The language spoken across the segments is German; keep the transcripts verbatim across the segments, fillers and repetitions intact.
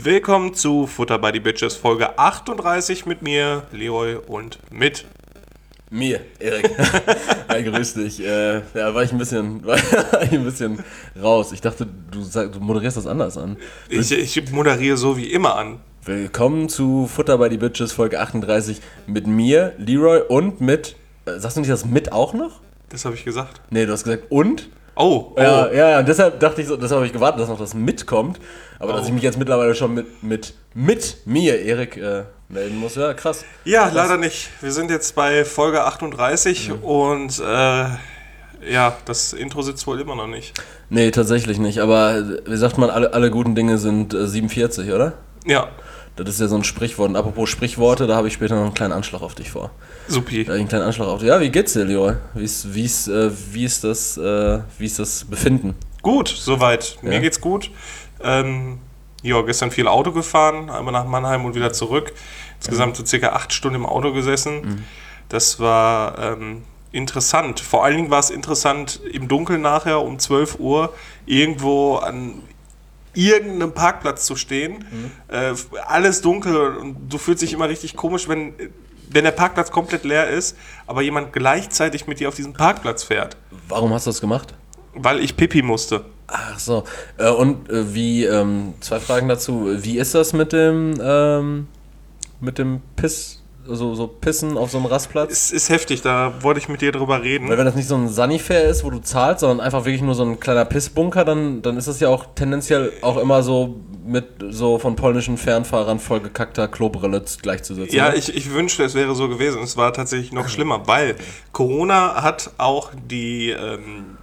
Willkommen zu Futter by the Bitches, Folge achtunddreißig mit mir, Leroy, und mit mir, Erik. Hi, grüß dich. Äh, ja, war ich ein bisschen, war ich ein bisschen raus. Ich dachte, du, sag, du moderierst das anders an. Ich, ich moderiere so wie immer an. Willkommen zu Futter by the Bitches, Folge achtunddreißig mit mir, Leroy, und mit, äh, sagst du nicht das mit auch noch? Das habe ich gesagt. Nee, du hast gesagt und? Oh, oh. Ja, ja, deshalb dachte ich so, deshalb habe ich gewartet, dass noch das mitkommt. Aber oh. dass ich mich jetzt mittlerweile schon mit, mit, mit mir, Erik, äh, melden muss, ja, krass. Ja, krass. Leider nicht. Wir sind jetzt bei Folge achtunddreißig mhm. und äh, ja, das Intro sitzt wohl immer noch nicht. Nee, tatsächlich nicht. Aber wie sagt man, alle, alle guten Dinge sind äh, siebenundvierzig, oder? Ja. Das ist ja so ein Sprichwort. Und apropos Sprichworte, da habe ich später noch einen kleinen Anschlag auf dich vor. Supi. Da habe ich einen kleinen Anschlag auf dich. Ja, wie geht's dir, Leroy? Wie ist, wie ist, äh, wie ist, das, äh, wie ist das Befinden? Gut, soweit. Ja. Mir geht's gut. Ähm, ja, gestern viel Auto gefahren, einmal nach Mannheim und wieder zurück. Insgesamt so circa acht Stunden im Auto gesessen. Mhm. Das war ähm, interessant. Vor allen Dingen war es interessant, im Dunkeln nachher um zwölf Uhr irgendwo an irgendeinem Parkplatz zu stehen. Mhm. Äh, alles dunkel und du fühlst dich immer richtig komisch, wenn, wenn der Parkplatz komplett leer ist, aber jemand gleichzeitig mit dir auf diesen Parkplatz fährt. Warum hast du das gemacht? Weil ich Pipi musste. Ach so. Äh, und äh, wie, ähm, zwei Fragen dazu. Wie ist das mit dem, ähm, mit dem Piss, also so Pissen auf so einem Rastplatz? Es ist heftig, da wollte ich mit dir drüber reden. Weil wenn das nicht so ein Sanifair ist, wo du zahlst, sondern einfach wirklich nur so ein kleiner Pissbunker, dann, dann ist das ja auch tendenziell auch immer so mit so von polnischen Fernfahrern vollgekackter Klobrille gleichzusetzen. Ja, ne? ich, ich wünschte, es wäre so gewesen. Es war tatsächlich noch schlimmer, weil Corona hat auch die ähm,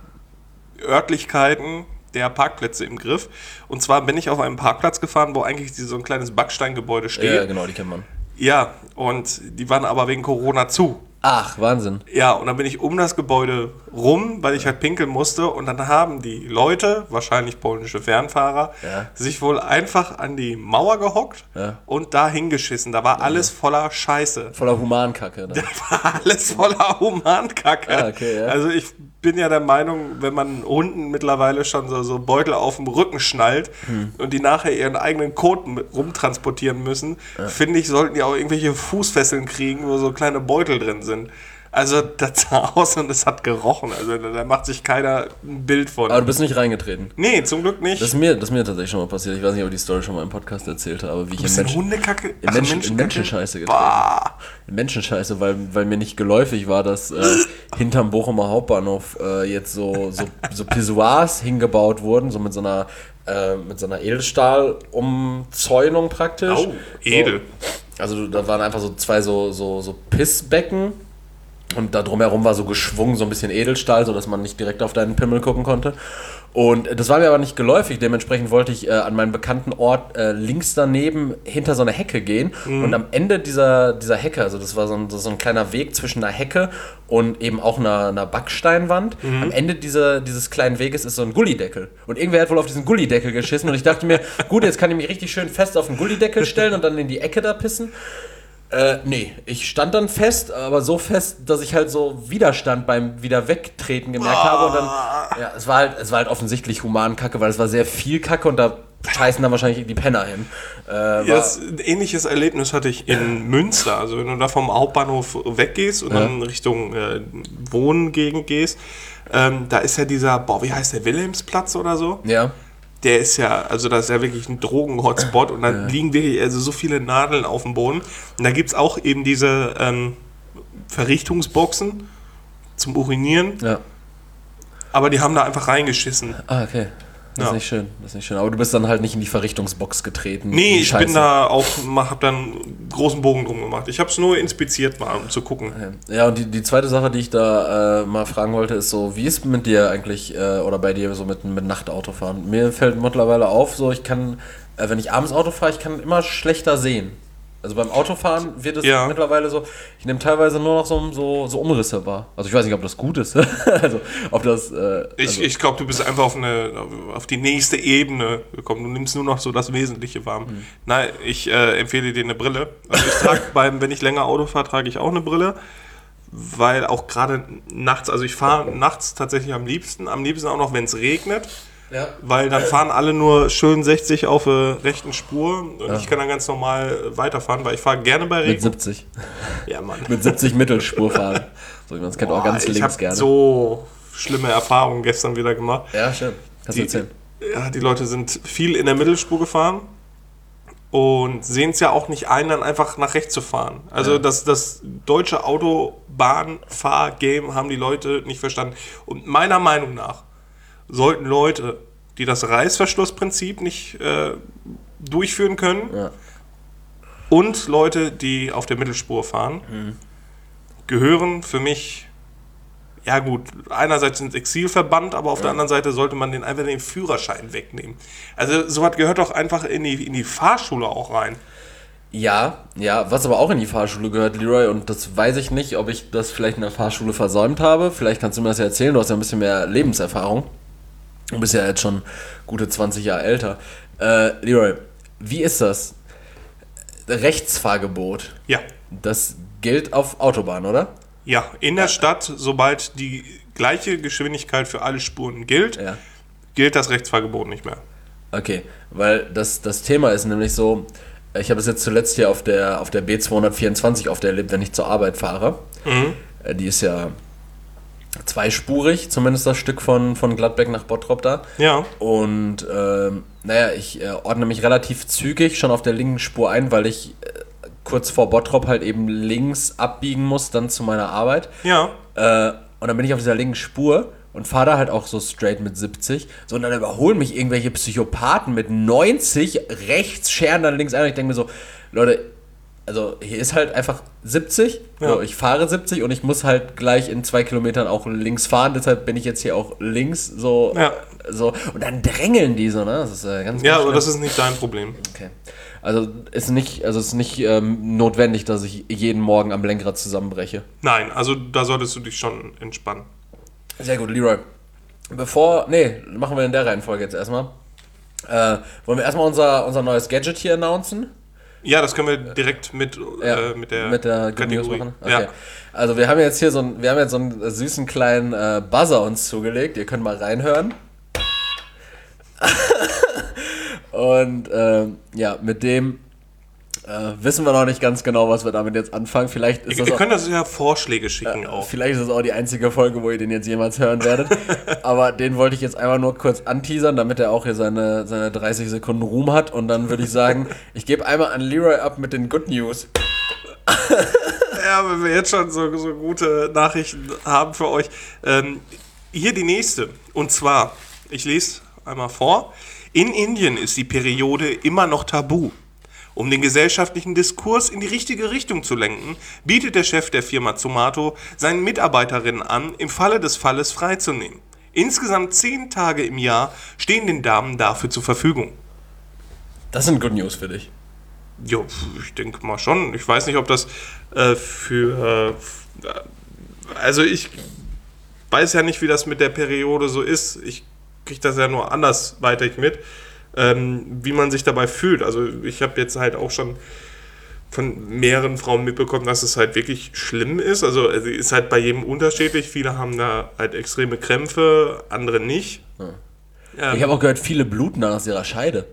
Örtlichkeiten der Parkplätze im Griff. Und zwar bin ich auf einem Parkplatz gefahren, wo eigentlich so ein kleines Backsteingebäude steht. Ja, genau, die kennt man. Ja, und die waren aber wegen Corona zu. Ach, Wahnsinn. Ja, und dann bin ich um das Gebäude rum, weil ich halt pinkeln musste. Und dann haben die Leute, wahrscheinlich polnische Fernfahrer, ja. sich wohl einfach an die Mauer gehockt ja. und da hingeschissen. Da war ja. alles voller Scheiße. Voller Humankacke. Ne? Da war alles voller Humankacke. Ah, okay, ja. Also ich bin ja der Meinung, wenn man Hunden mittlerweile schon so, so Beutel auf dem Rücken schnallt hm. und die nachher ihren eigenen Kot rumtransportieren müssen, ja. finde ich, sollten die auch irgendwelche Fußfesseln kriegen, wo so kleine Beutel drin sind. Also das sah aus und es hat gerochen. Also da macht sich keiner ein Bild von. Aber du bist nicht reingetreten? Nee, zum Glück nicht. Das ist mir, das ist mir tatsächlich schon mal passiert. Ich weiß nicht, ob ich die Story schon mal im Podcast erzählt habe. Wie ich du bist in, Mensch, Hundekacke? in, Ach, Menschen, Menschenkacke? in Menschenscheiße getreten. Bah. In Menschenscheiße, weil, weil mir nicht geläufig war, dass äh, hinterm Bochumer Hauptbahnhof äh, jetzt so, so, so Pissoirs hingebaut wurden, so mit so einer äh, mit so einer Edelstahl-Umzäunung praktisch. Oh, edel. So, also da waren einfach so zwei so, so, so Pissbecken. Und da drumherum war so geschwungen, so ein bisschen Edelstahl, sodass man nicht direkt auf deinen Pimmel gucken konnte. Und das war mir aber nicht geläufig. Dementsprechend wollte ich äh, an meinem bekannten Ort äh, links daneben hinter so eine Hecke gehen. Mhm. Und am Ende dieser, dieser Hecke, also das war so ein, so ein kleiner Weg zwischen einer Hecke und eben auch einer, einer Backsteinwand. Mhm. Am Ende dieser, dieses kleinen Weges ist so ein Gullideckel. Und irgendwer hat wohl auf diesen Gullideckel geschissen. Und ich dachte mir, gut, jetzt kann ich mich richtig schön fest auf den Gullideckel stellen und dann in die Ecke da pissen. Äh, nee, ich stand dann fest, aber so fest, dass ich halt so Widerstand beim wieder wegtreten gemerkt oh. habe und dann, ja, es war halt, es war halt offensichtlich Humankacke, weil es war sehr viel Kacke und da scheißen dann wahrscheinlich die Penner hin. Äh, ja, das, ein ähnliches Erlebnis hatte ich in Münster, also wenn du da vom Hauptbahnhof weggehst und ja. dann Richtung äh, Wohngegend gehst, ähm, da ist ja dieser, boah, wie heißt der, Wilhelmsplatz oder so? Ja. Der ist ja, also das ist ja wirklich ein Drogen-Hotspot und da ja. liegen wirklich also so viele Nadeln auf dem Boden. Und da gibt es auch eben diese ähm, Verrichtungsboxen zum Urinieren. Ja. Aber die haben da einfach reingeschissen. Ah, okay. Das ja. ist nicht schön, das ist nicht schön. Aber du bist dann halt nicht in die Verrichtungsbox getreten. Nee, ich Scheiße. bin da auch, hab dann einen großen Bogen drum gemacht. Ich habe es nur inspiziert mal, um zu gucken. Ja, und die, die zweite Sache, die ich da äh, mal fragen wollte, ist so, wie ist mit dir eigentlich, äh, oder bei dir so mit, mit Nachtautofahren? Mir fällt mittlerweile auf, so ich kann, äh, wenn ich abends Auto fahre, ich kann immer schlechter sehen. Also beim Autofahren wird es ja. mittlerweile so, ich nehme teilweise nur noch so, so, so Umrisse wahr. Also ich weiß nicht, ob das gut ist. also ob das. Äh, also ich ich glaube, du bist einfach auf, eine, auf die nächste Ebene gekommen. Du nimmst nur noch so das Wesentliche wahr. Mhm. Nein, ich äh, empfehle dir eine Brille. Also ich trage beim, wenn ich länger Auto fahre, trage ich auch eine Brille. Weil auch gerade nachts, also ich fahre nachts tatsächlich am liebsten, am liebsten auch noch, wenn es regnet. Ja. Weil dann fahren alle nur schön sechzig auf der rechten Spur und Ja. ich kann dann ganz normal weiterfahren, weil ich fahre gerne bei Regen. Mit siebzig. Ja, Mann. Mit siebzig Mittelspur fahren. So wie man es kennt, auch ganz ich links hab gerne. so schlimme Erfahrungen gestern wieder gemacht. Ja, schön. Kannst du Die, erzählen. ja, die Leute sind viel in der Mittelspur gefahren und sehen es ja auch nicht ein, dann einfach nach rechts zu fahren. Also Ja. das, das deutsche Autobahnfahr-Game haben die Leute nicht verstanden. Und meiner Meinung nach sollten Leute, die das Reißverschlussprinzip nicht äh, durchführen können, Ja. und Leute, die auf der Mittelspur fahren, Mhm. gehören für mich, ja gut, einerseits ins Exil verbannt, aber auf Ja. der anderen Seite sollte man den einfach den Führerschein wegnehmen. Also sowas gehört doch einfach in die, in die Fahrschule auch rein. Ja, ja, was aber auch in die Fahrschule gehört, Leroy, und das weiß ich nicht, ob ich das vielleicht in der Fahrschule versäumt habe. Vielleicht kannst du mir das ja erzählen, du hast ja ein bisschen mehr Lebenserfahrung. Du bist ja jetzt schon gute zwanzig Jahre älter. Äh, Leroy, wie ist das? Rechtsfahrgebot, Ja, das gilt auf Autobahn, oder? ja, in der Stadt, sobald die gleiche Geschwindigkeit für alle Spuren gilt, Ja. gilt das Rechtsfahrgebot nicht mehr. Okay, weil das, das Thema ist nämlich so, ich habe es jetzt zuletzt hier auf der, auf der B zweihundertvierundzwanzig oft erlebt, wenn ich zur Arbeit fahre. Mhm. Äh, Die ist ja zweispurig, zumindest das Stück von, von Gladbeck nach Bottrop da. Ja, Und ähm, naja, ich äh, ordne mich relativ zügig schon auf der linken Spur ein, weil ich äh, kurz vor Bottrop halt eben links abbiegen muss, dann zu meiner Arbeit. ja, Äh, und dann bin ich auf dieser linken Spur und fahre da halt auch so straight mit siebzig. So, und dann überholen mich irgendwelche Psychopathen mit neunzig rechts, scheren dann links ein. Und ich denke mir so, Leute, also hier ist halt einfach siebzig. Ja. So, ich fahre siebzig und ich muss halt gleich in zwei Kilometern auch links fahren. Deshalb bin ich jetzt hier auch links so. Ja. so. Und dann drängeln die so, ne? Das ist äh, ganz, ja, ganz aber schlimm. das ist nicht dein Problem. Okay. Also ist nicht, also ist nicht ähm, notwendig, dass ich jeden Morgen am Lenkrad zusammenbreche. Nein, also da solltest du dich schon entspannen. Sehr gut, Leroy. Bevor, nee, machen wir in der Reihenfolge jetzt erstmal. Äh, wollen wir erstmal unser, unser neues Gadget hier announcen? Ja, das können wir direkt mit, äh, mit der, mit der Good News Kategorie. machen. Okay. Ja. Also wir haben jetzt hier so einen, wir haben jetzt so einen süßen kleinen äh, Buzzer uns zugelegt. Ihr könnt mal reinhören. Und ähm, ja, mit dem äh, wissen wir noch nicht ganz genau, was wir damit jetzt anfangen. Vielleicht ist Ihr, das ihr auch, könnt das ja Vorschläge schicken auch. vielleicht ist es auch die einzige Folge, wo ihr den jetzt jemals hören werdet. Aber den wollte ich jetzt einmal nur kurz anteasern, damit er auch hier seine, seine dreißig Sekunden Ruhm hat. Und dann würde ich sagen, ich gebe einmal an Leroy ab mit den Good News. Ja, wenn wir jetzt schon so, so gute Nachrichten haben für euch. Ähm, hier die nächste. Und zwar, ich lese einmal vor. In Indien ist die Periode immer noch tabu. Um den gesellschaftlichen Diskurs in die richtige Richtung zu lenken, bietet der Chef der Firma Zomato seinen Mitarbeiterinnen an, im Falle des Falles freizunehmen. Insgesamt zehn Tage im Jahr stehen den Damen dafür zur Verfügung. Das sind Good News für dich. Jo, ich denke mal schon. Ich weiß nicht, ob das äh, für... Äh, also ich weiß ja nicht, wie das mit der Periode so ist. Ich kriege das ja nur andersweitig mit, ähm, wie man sich dabei fühlt. Also ich habe jetzt halt auch schon von mehreren Frauen mitbekommen, dass es halt wirklich schlimm ist. Also es ist halt bei jedem unterschiedlich. Viele haben da halt extreme Krämpfe, andere nicht. Ja. Ähm, Ich habe auch gehört, viele bluten dann aus ihrer Scheide.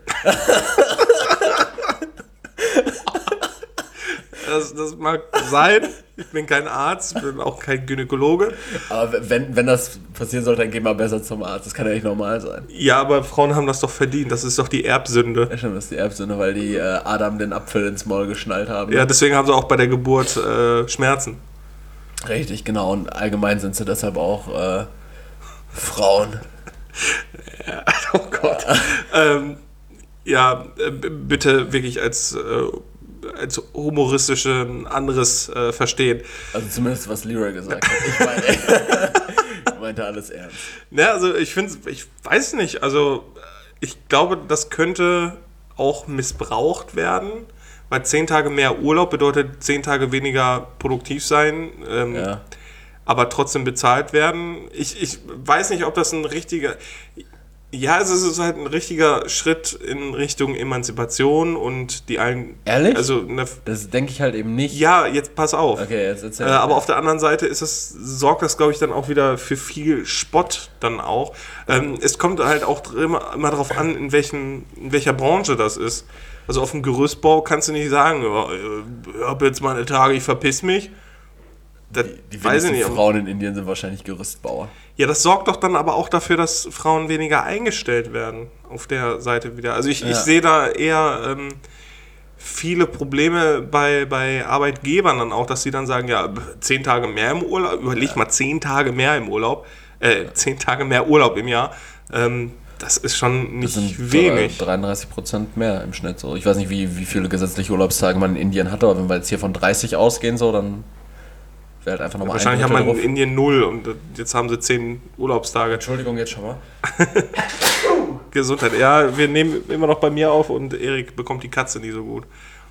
das, das mag sein. Ich bin kein Arzt, bin auch kein Gynäkologe. Aber wenn, wenn das passieren sollte, dann geh mal besser zum Arzt. Das kann ja nicht normal sein. Ja, aber Frauen haben das doch verdient. Das ist doch die Erbsünde. Ja, stimmt, das ist die Erbsünde, weil die äh, Adam den Apfel ins Maul geschnallt haben. Ja, deswegen haben sie auch bei der Geburt äh, Schmerzen. Richtig, genau. Und allgemein sind sie deshalb auch äh, Frauen. Ja, oh Gott. ähm, ja, äh, b- bitte wirklich als, äh, als humoristische ein anderes äh, verstehen. Also zumindest, was Leroy gesagt hat. Ich meine, ich meinte alles ernst. Ja, also ich finde, ich weiß nicht, also ich glaube, das könnte auch missbraucht werden, weil zehn Tage mehr Urlaub bedeutet zehn Tage weniger produktiv sein. Ähm, Ja. aber trotzdem bezahlt werden. Ich, ich weiß nicht, ob das ein richtiger... Ja, also es ist halt ein richtiger Schritt in Richtung Emanzipation und die allen... Ehrlich? Also eine, das denke ich halt eben nicht. Ja, jetzt pass auf. Okay, jetzt erzähl. Äh, aber auf der anderen Seite ist es, sorgt das, glaube ich, dann auch wieder für viel Spott dann auch. Ähm, es kommt halt auch immer, immer darauf an, in, welchen, in welcher Branche das ist. Also auf dem Gerüstbau kannst du nicht sagen, ja, ich hab jetzt meine Tage, ich verpiss mich. Das die die weiß ich wenigsten nicht. Frauen in Indien sind wahrscheinlich Gerüstbauer. Ja, das sorgt doch dann aber auch dafür, dass Frauen weniger eingestellt werden auf der Seite wieder. Also ich, Ja. ich sehe da eher ähm, viele Probleme bei, bei Arbeitgebern dann auch, dass sie dann sagen, ja, zehn Tage mehr im Urlaub, überleg Ja. mal, zehn Tage mehr im Urlaub, äh, zehn Tage mehr Urlaub im Jahr, ähm, das ist schon nicht Das sind wenig. dreiunddreißig Prozent mehr im Schnitt. So. Ich weiß nicht, wie, wie viele gesetzliche Urlaubstage man in Indien hat, aber wenn wir jetzt hier von dreißig ausgehen, so, dann wäre halt einfach nochmal ein Wahrscheinlich haben wir Drittel in drauf. Indien null und jetzt haben sie zehn Urlaubstage. Entschuldigung, jetzt schon mal. Gesundheit. Ja, wir nehmen immer noch bei mir auf und Erik bekommt die Katze nie so gut.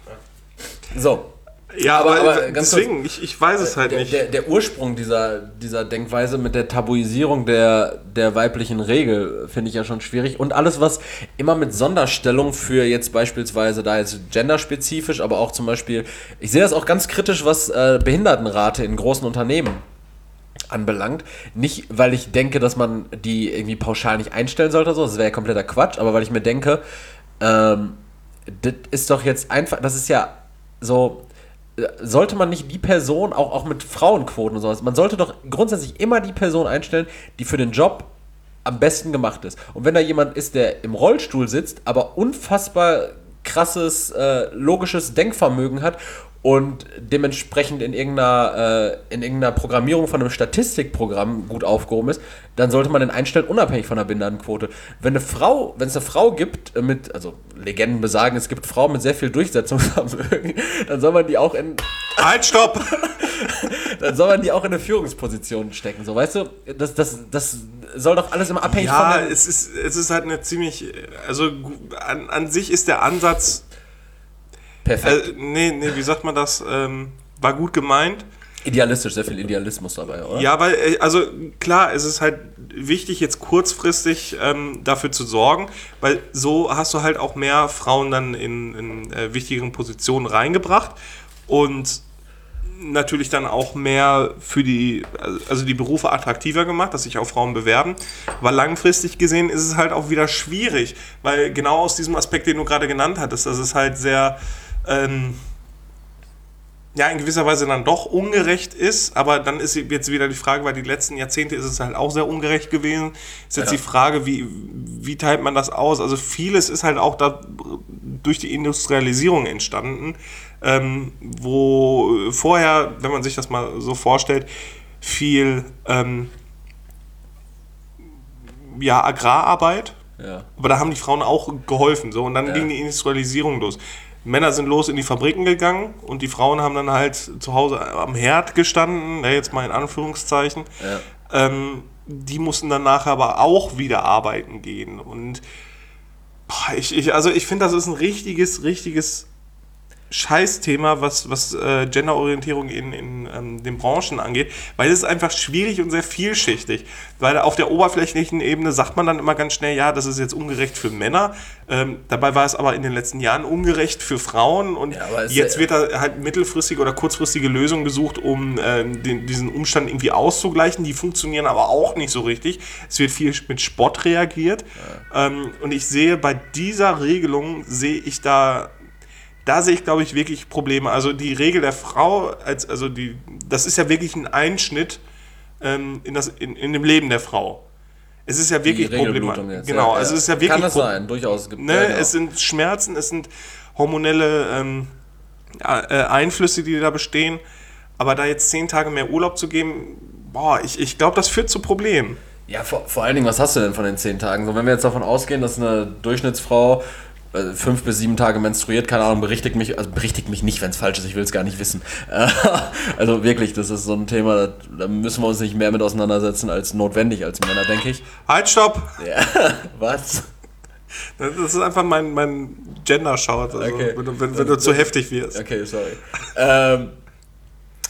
So. Ja, aber, Aber- aber äh, ganz deswegen, ich, ich weiß es halt der, nicht. Der, der Ursprung dieser, dieser Denkweise mit der Tabuisierung der, der weiblichen Regel finde ich ja schon schwierig. Und alles, was immer mit Sonderstellung für jetzt beispielsweise, da jetzt genderspezifisch, aber auch zum Beispiel, ich sehe das auch ganz kritisch, was äh, Behindertenrate in großen Unternehmen anbelangt. Nicht, weil ich denke, dass man die irgendwie pauschal nicht einstellen sollte, so, das wäre ja kompletter Quatsch, aber weil ich mir denke, ähm, das ist doch jetzt einfach, das ist ja so, sollte man nicht die Person, auch, auch mit Frauenquoten und sowas, man sollte doch grundsätzlich immer die Person einstellen, die für den Job am besten gemacht ist. Und wenn da jemand ist, der im Rollstuhl sitzt, aber unfassbar krasses, äh, logisches Denkvermögen hat und dementsprechend in irgendeiner, äh, in irgendeiner Programmierung von einem Statistikprogramm gut aufgehoben ist, dann sollte man den einstellen, unabhängig von der Behindertenquote. Wenn eine Frau, wenn es eine Frau gibt, äh, mit, also Legenden besagen, es gibt Frauen mit sehr viel Durchsetzungsvermögen, dann soll man die auch in, Halt, stopp! dann soll man die auch in eine Führungsposition stecken. So, weißt du, das, das, das soll doch alles immer abhängig Ja, von den, es ist, es ist halt eine ziemlich, also an, an sich ist der Ansatz, perfekt. äh, nee, nee, wie sagt man das, ähm, war gut gemeint. Idealistisch, sehr viel Idealismus dabei, oder? Ja, weil, äh, also klar, es ist halt wichtig, jetzt kurzfristig ähm, dafür zu sorgen, weil so hast du halt auch mehr Frauen dann in, in äh, wichtigeren Positionen reingebracht und natürlich dann auch mehr für die, also die Berufe attraktiver gemacht, dass sich auch Frauen bewerben. Aber langfristig gesehen ist es halt auch wieder schwierig, weil genau aus diesem Aspekt, den du gerade genannt hattest, dass es halt sehr, ähm, ja, in gewisser Weise dann doch ungerecht ist, aber dann ist jetzt wieder die Frage, weil die letzten Jahrzehnte ist es halt auch sehr ungerecht gewesen, ist jetzt Ja. die Frage, wie, wie teilt man das aus? Also vieles ist halt auch da durch die Industrialisierung entstanden, ähm, wo vorher, wenn man sich das mal so vorstellt, viel ähm, ja, Agrararbeit, Ja. aber da haben die Frauen auch geholfen, so, und dann Ja. ging die Industrialisierung los. Männer sind los in die Fabriken gegangen und die Frauen haben dann halt zu Hause am Herd gestanden, ja, jetzt mal in Anführungszeichen. Ja. Ähm, die mussten dann nachher aber auch wieder arbeiten gehen. Und boah, ich, ich, also ich finde, das ist ein richtiges, richtiges Scheißthema, was, was äh, Genderorientierung in, in ähm, den Branchen angeht, weil es ist einfach schwierig und sehr vielschichtig. Weil auf der oberflächlichen Ebene sagt man dann immer ganz schnell, ja, das ist jetzt ungerecht für Männer. Ähm, dabei war es aber in den letzten Jahren ungerecht für Frauen und Ja, aber es- jetzt wird da halt mittelfristige oder kurzfristige Lösungen gesucht, um ähm, den, diesen Umstand irgendwie auszugleichen. Die funktionieren aber auch nicht so richtig. Es wird viel mit Spott reagiert. Ja. Ähm, und ich sehe bei dieser Regelung, sehe ich da Da sehe ich, glaube ich, wirklich Probleme. Also die Regel der Frau, als, also die, das ist ja wirklich ein Einschnitt ähm, in, das, in, in dem Leben der Frau. Es ist ja wirklich Regelblutung problematisch. jetzt. Genau, ja, also ja. es ist ja wirklich Kann das Pro- sein, durchaus. Es gibt- Ne, ja, genau. Es sind Schmerzen, es sind hormonelle ähm, ja, äh, Einflüsse, die da bestehen. Aber da jetzt zehn Tage mehr Urlaub zu geben, boah, ich, ich glaube, das führt zu Problemen. Ja, vor, vor allen Dingen, was hast du denn von den zehn Tagen? So, wenn wir jetzt davon ausgehen, dass eine Durchschnittsfrau äh, fünf bis sieben Tage menstruiert, keine Ahnung, berichtigt mich, also berichtigt mich nicht, wenn es falsch ist, ich will es gar nicht wissen. Äh, also wirklich, das ist so ein Thema, da, da müssen wir uns nicht mehr mit auseinandersetzen als notwendig als Männer, denke ich. Halt, stopp! Ja, was? Das ist einfach mein, mein Gender-Shout, also, Okay. wenn, du, wenn, wenn du zu heftig wirst. Okay, sorry. ähm,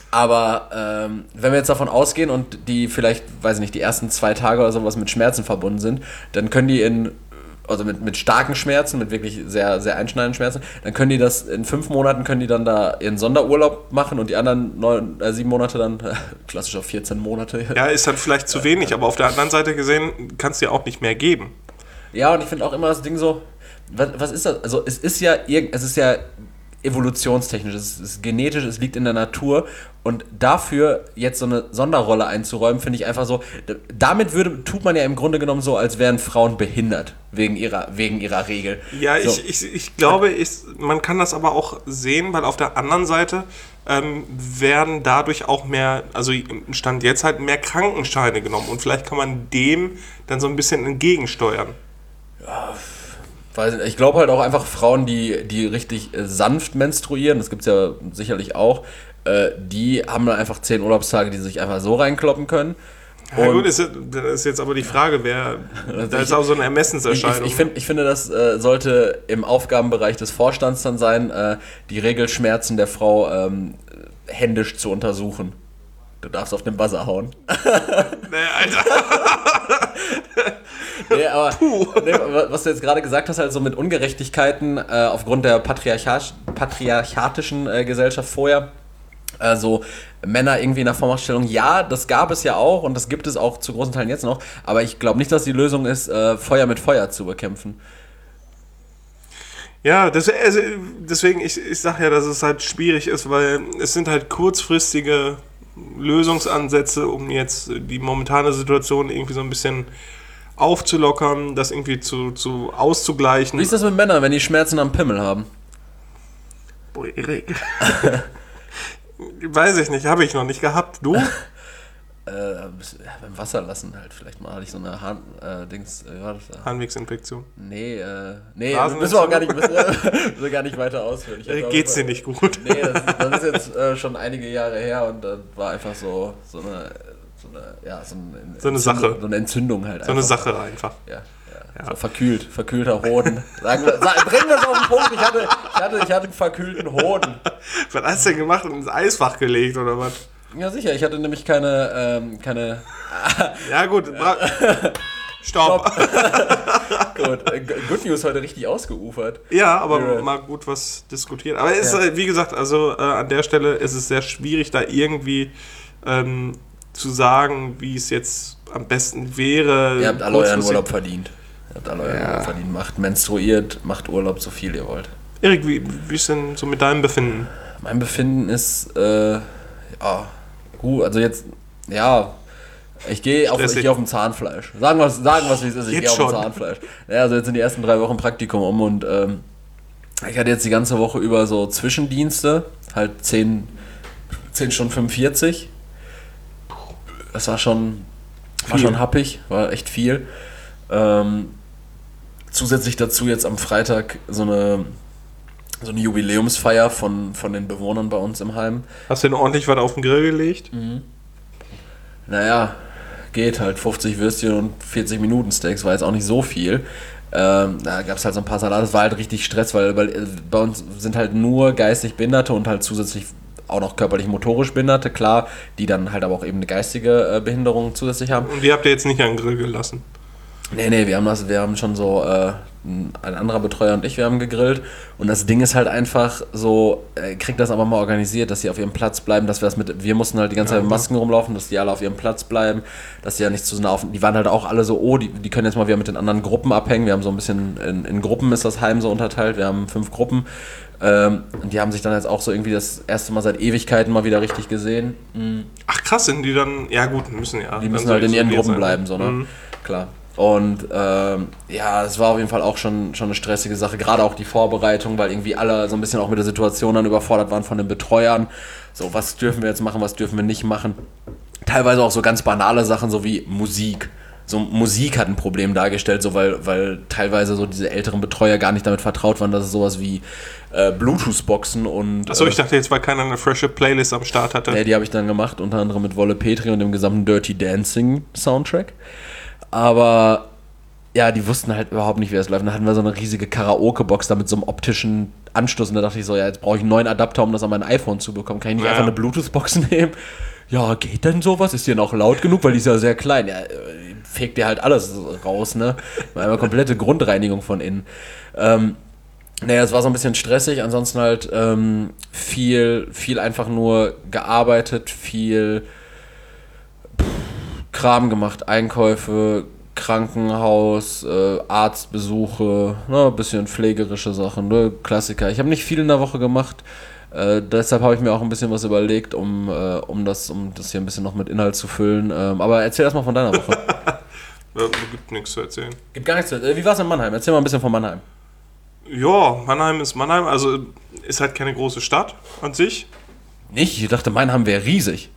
Aber ähm, wenn wir jetzt davon ausgehen und die vielleicht, weiß ich nicht, die ersten zwei Tage oder sowas mit Schmerzen verbunden sind, dann können die in, also mit, mit starken Schmerzen, mit wirklich sehr, sehr einschneidenden Schmerzen, dann können die das in fünf Monaten, können die dann da ihren Sonderurlaub machen und die anderen neun, äh, sieben Monate dann, äh, klassisch auf vierzehn Monate. Ja, ist dann vielleicht zu wenig, aber auf der anderen Seite gesehen, kann es dir auch nicht mehr geben. Ja, und ich finde auch immer das Ding so, was, was ist das? Also es ist ja, es ist ja evolutionstechnisch, es ist genetisch, es liegt in der Natur und dafür jetzt so eine Sonderrolle einzuräumen, finde ich einfach so, damit würde, tut man ja im Grunde genommen so, als wären Frauen behindert, wegen ihrer, wegen ihrer Regel. Ja, so. ich, ich, ich glaube, ich, man kann das aber auch sehen, weil auf der anderen Seite ähm, werden dadurch auch mehr, also im Stand jetzt halt mehr Krankenscheine genommen und vielleicht kann man dem dann so ein bisschen entgegensteuern. Ja, ich glaube halt auch einfach Frauen, die, die richtig äh, sanft menstruieren, das gibt es ja sicherlich auch, äh, die haben dann einfach zehn Urlaubstage, die sie sich einfach so reinkloppen können. Ja gut, ist, das ist jetzt aber die Frage, wer, da ist auch so eine Ermessenserscheinung. Ich, ich, find, ich finde, das äh, sollte im Aufgabenbereich des Vorstands dann sein, äh, die Regelschmerzen der Frau ähm, händisch zu untersuchen. Du darfst auf den Buzzer hauen. Nee, Alter. Nee, aber nee, was du jetzt gerade gesagt hast, halt so mit Ungerechtigkeiten äh, aufgrund der patriarchal- patriarchatischen äh, Gesellschaft vorher, also Männer irgendwie in der Vormachtstellung, ja, das gab es ja auch und das gibt es auch zu großen Teilen jetzt noch, aber ich glaube nicht, dass die Lösung ist, äh, Feuer mit Feuer zu bekämpfen. Ja, das, also deswegen, ich, ich sage ja, dass es halt schwierig ist, weil es sind halt kurzfristige Lösungsansätze, um jetzt die momentane Situation irgendwie so ein bisschen aufzulockern, das irgendwie zu, zu auszugleichen. Wie ist das mit Männern, wenn die Schmerzen am Pimmel haben? Boah, Erik. Weiß ich nicht, habe ich noch nicht gehabt. Du? äh, beim Wasser lassen halt. Vielleicht mal hatte ich so eine Hahn, äh, Dings, äh, war das, äh, Harnwegsinfektion. Nee, äh, nee, müssen wir auch gar nicht, müssen wir, müssen wir gar nicht weiter ausführen. Erik, geht's dir nicht gut? Nee, das, das ist jetzt äh, schon einige Jahre her und das war einfach so, so eine, so eine, ja, so eine, so eine Sache. So eine Entzündung halt. So eine Sache einfach. Ja, ja. Ja. So verkühlt, verkühlter Hoden. Sagen wir, sag, bringen wir es auf den Punkt, ich hatte, ich, hatte, ich hatte einen verkühlten Hoden. Was hast du denn gemacht und ins Eisfach gelegt oder was? Ja sicher, ich hatte nämlich keine, ähm, keine... Ja gut, Stopp. Stopp. Gut, Good News heute richtig ausgeufert. Ja, aber ja. Mal gut was diskutieren. Aber es ja. ist, wie gesagt, also äh, an der Stelle ist es sehr schwierig, da irgendwie ähm, zu sagen, wie es jetzt am besten wäre. Ihr habt alle euren Urlaub verdient. Ihr habt alle euren ja. Urlaub verdient. Macht menstruiert, macht Urlaub, so viel ihr wollt. Erik, wie, wie ist denn so mit deinem Befinden? Mein Befinden ist, äh, ja, gut, also jetzt, ja, ich gehe auf, ich geh auf dem Zahnfleisch. Sagen wir, sagen was wie es ist, ich gehe auf dem Zahnfleisch. Ja, also jetzt sind die ersten drei Wochen Praktikum um und ähm, ich hatte jetzt die ganze Woche über so Zwischendienste, halt zehn Stunden fünfundvierzig. Das war schon, war schon happig, war echt viel. Ähm, zusätzlich dazu jetzt am Freitag so eine, so eine Jubiläumsfeier von, von den Bewohnern bei uns im Heim. Hast du denn ordentlich was auf den Grill gelegt? Mhm. Naja, geht halt. fünfzig Würstchen und vierzig Minuten Steaks, war jetzt auch nicht so viel. Ähm, da gab es halt so ein paar Salate, das war halt richtig Stress, weil, weil bei uns sind halt nur geistig Behinderte und halt zusätzlich auch noch körperlich motorisch Behinderte, klar, die dann halt aber auch eben eine geistige äh, Behinderung zusätzlich haben. Und die habt ihr jetzt nicht an den Grill gelassen? Nee, nee, wir haben das, wir haben schon so, äh, ein anderer Betreuer und ich, wir haben gegrillt und das Ding ist halt einfach so, äh, kriegt das aber mal organisiert, dass sie auf ihrem Platz bleiben, dass wir das mit, wir mussten halt die ganze Zeit mit Masken rumlaufen, dass die alle auf ihrem Platz bleiben, dass die ja nicht zu nah auf, die waren halt auch alle so, oh, die, die können jetzt mal wieder mit den anderen Gruppen abhängen, wir haben so ein bisschen, in, in Gruppen ist das Heim so unterteilt, wir haben fünf Gruppen, ähm, und die haben sich dann jetzt auch so irgendwie das erste Mal seit Ewigkeiten mal wieder richtig gesehen. Mhm. Ach krass, sind die dann, ja gut, müssen ja. Die müssen halt in ihren Gruppen sein. Bleiben, so, ne? Mhm. Klar. Und ähm, ja, es war auf jeden Fall auch schon, schon eine stressige Sache, gerade auch die Vorbereitung, weil irgendwie alle so ein bisschen auch mit der Situation dann überfordert waren von den Betreuern. So, was dürfen wir jetzt machen, was dürfen wir nicht machen? Teilweise auch so ganz banale Sachen, so wie Musik. So Musik hat ein Problem dargestellt, so weil, weil teilweise so diese älteren Betreuer gar nicht damit vertraut waren, dass es sowas wie äh, Bluetooth-Boxen und... Achso, ich dachte jetzt, weil keiner eine frische Playlist am Start hatte. Nee, die habe ich dann gemacht, unter anderem mit Wolle Petri und dem gesamten Dirty Dancing Soundtrack. Aber ja, die wussten halt überhaupt nicht, wer es läuft. Dann hatten wir so eine riesige Karaoke-Box da mit so einem optischen Anschluss. Und da dachte ich so, ja, jetzt brauche ich einen neuen Adapter, um das an mein iPhone zu bekommen. Kann ich nicht Ja. einfach eine Bluetooth-Box nehmen? Ja, geht denn sowas? Ist die noch laut genug? Weil die ist ja sehr klein. Ja, fegt dir halt alles raus, ne? Einmal komplette Grundreinigung von innen. Ähm, naja, es war so ein bisschen stressig. Ansonsten halt ähm, viel, viel einfach nur gearbeitet, viel pff, Kram gemacht, Einkäufe, Krankenhaus, äh, Arztbesuche, ne, bisschen pflegerische Sachen, ne, Klassiker. Ich habe nicht viel in der Woche gemacht, äh, deshalb habe ich mir auch ein bisschen was überlegt, um, äh, um, das, um das hier ein bisschen noch mit Inhalt zu füllen. Ähm, aber erzähl erst mal von deiner Woche. Ja, gibt nichts zu erzählen. Gibt gar nichts zu erzählen. Wie war es in Mannheim? Erzähl mal ein bisschen von Mannheim. Ja, Mannheim ist Mannheim, also ist halt keine große Stadt an sich. Nicht? Ich dachte, Mannheim wäre riesig.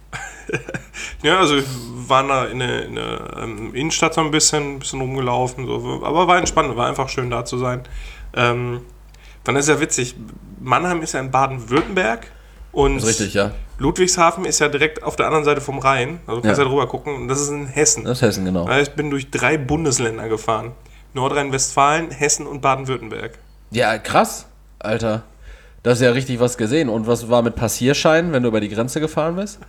Ja, also wir waren da in der, in der ähm, Innenstadt so ein bisschen, ein bisschen rumgelaufen, so. Aber war entspannt, war einfach schön da zu sein. Ähm, dann ist ja witzig, Mannheim ist ja in Baden-Württemberg und Das ist richtig, ja. Ludwigshafen ist ja direkt auf der anderen Seite vom Rhein, also du kannst Ja. ja drüber gucken, und das ist in Hessen. Das ist Hessen, genau. Ja, ich bin durch drei Bundesländer gefahren. Nordrhein-Westfalen, Hessen und Baden-Württemberg. Ja, krass, Alter. Da hast du ja richtig was gesehen. Und was war mit Passierschein, wenn du über die Grenze gefahren bist?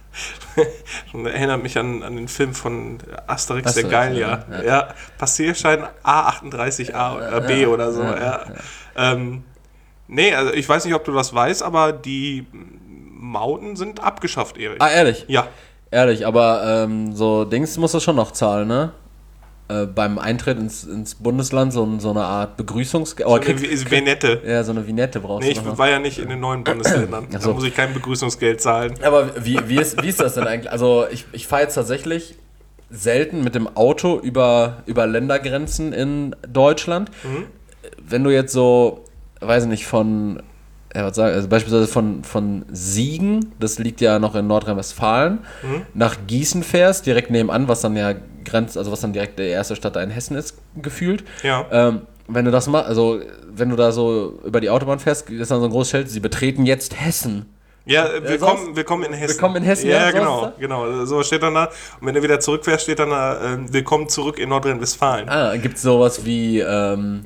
Und erinnert mich an, an den Film von Asterix, Asterix, der Gallier. ja, Ja, ja. Passierschein A achtunddreißig A oder B ja, oder so. ja, Ja, Ähm, nee, also ich weiß nicht, ob du das weißt, aber die Mauten sind abgeschafft, Erik. Ah, ehrlich? Ja. Ehrlich, aber ähm, so Dings musst du schon noch zahlen, ne? Äh, beim Eintritt ins, ins Bundesland so, so eine Art Begrüßungsgeld. So Oh, eine krieg- Vi- Vignette. ja, so eine Vignette brauchst Nee, du ich noch. war ja nicht in den neuen Bundesländern. Ach Da so. muss ich kein Begrüßungsgeld zahlen. Aber wie, wie, ist, wie ist das denn eigentlich? Also ich, ich fahre jetzt tatsächlich selten mit dem Auto über, über Ländergrenzen in Deutschland. Mhm. Wenn du jetzt so, weiß ich nicht, von, ja, was sagen, also beispielsweise von, von Siegen, das liegt ja noch in Nordrhein-Westfalen, Mhm. nach Gießen fährst, direkt nebenan, was dann ja grenzt, also was dann direkt die erste Stadt da in Hessen ist, gefühlt. Ja. Ähm, wenn du das machst, also wenn du da so über die Autobahn fährst, ist dann so ein großes Schild, sie betreten jetzt Hessen. Ja, willkommen, sonst- willkommen in Hessen. Willkommen in Hessen, ja, ja, ja so genau, ist genau. So steht dann da. Und wenn du wieder zurückfährst, steht dann da, äh, willkommen zurück in Nordrhein-Westfalen. Ah, gibt es sowas wie, ähm,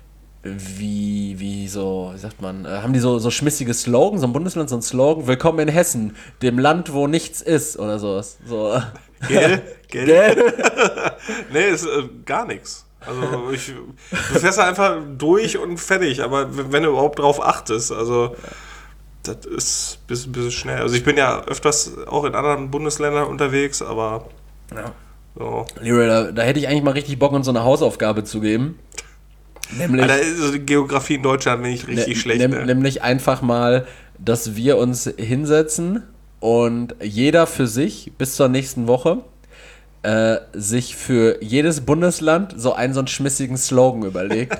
wie, wie so, wie sagt man, äh, haben die so, so schmissige Slogan, so ein Bundesland, so ein Slogan, willkommen in Hessen, dem Land, wo nichts ist, oder sowas. So. Gell? Gell? Gell? Nee, ist äh, gar nichts. Also ich, du fährst da einfach durch und fertig, aber w- wenn du überhaupt drauf achtest, also das ist ein bisschen, bisschen schnell. Also ich bin ja öfters auch in anderen Bundesländern unterwegs, aber Ja. so. Leroy, da, da hätte ich eigentlich mal richtig Bock, uns so eine Hausaufgabe zu geben. Nämlich, Alter, so die Geografie in Deutschland bin ich richtig ne- schlecht. nehm- Ne? nämlich einfach mal, dass wir uns hinsetzen und jeder für sich bis zur nächsten Woche äh, sich für jedes Bundesland so einen so einen schmissigen Slogan überlegt.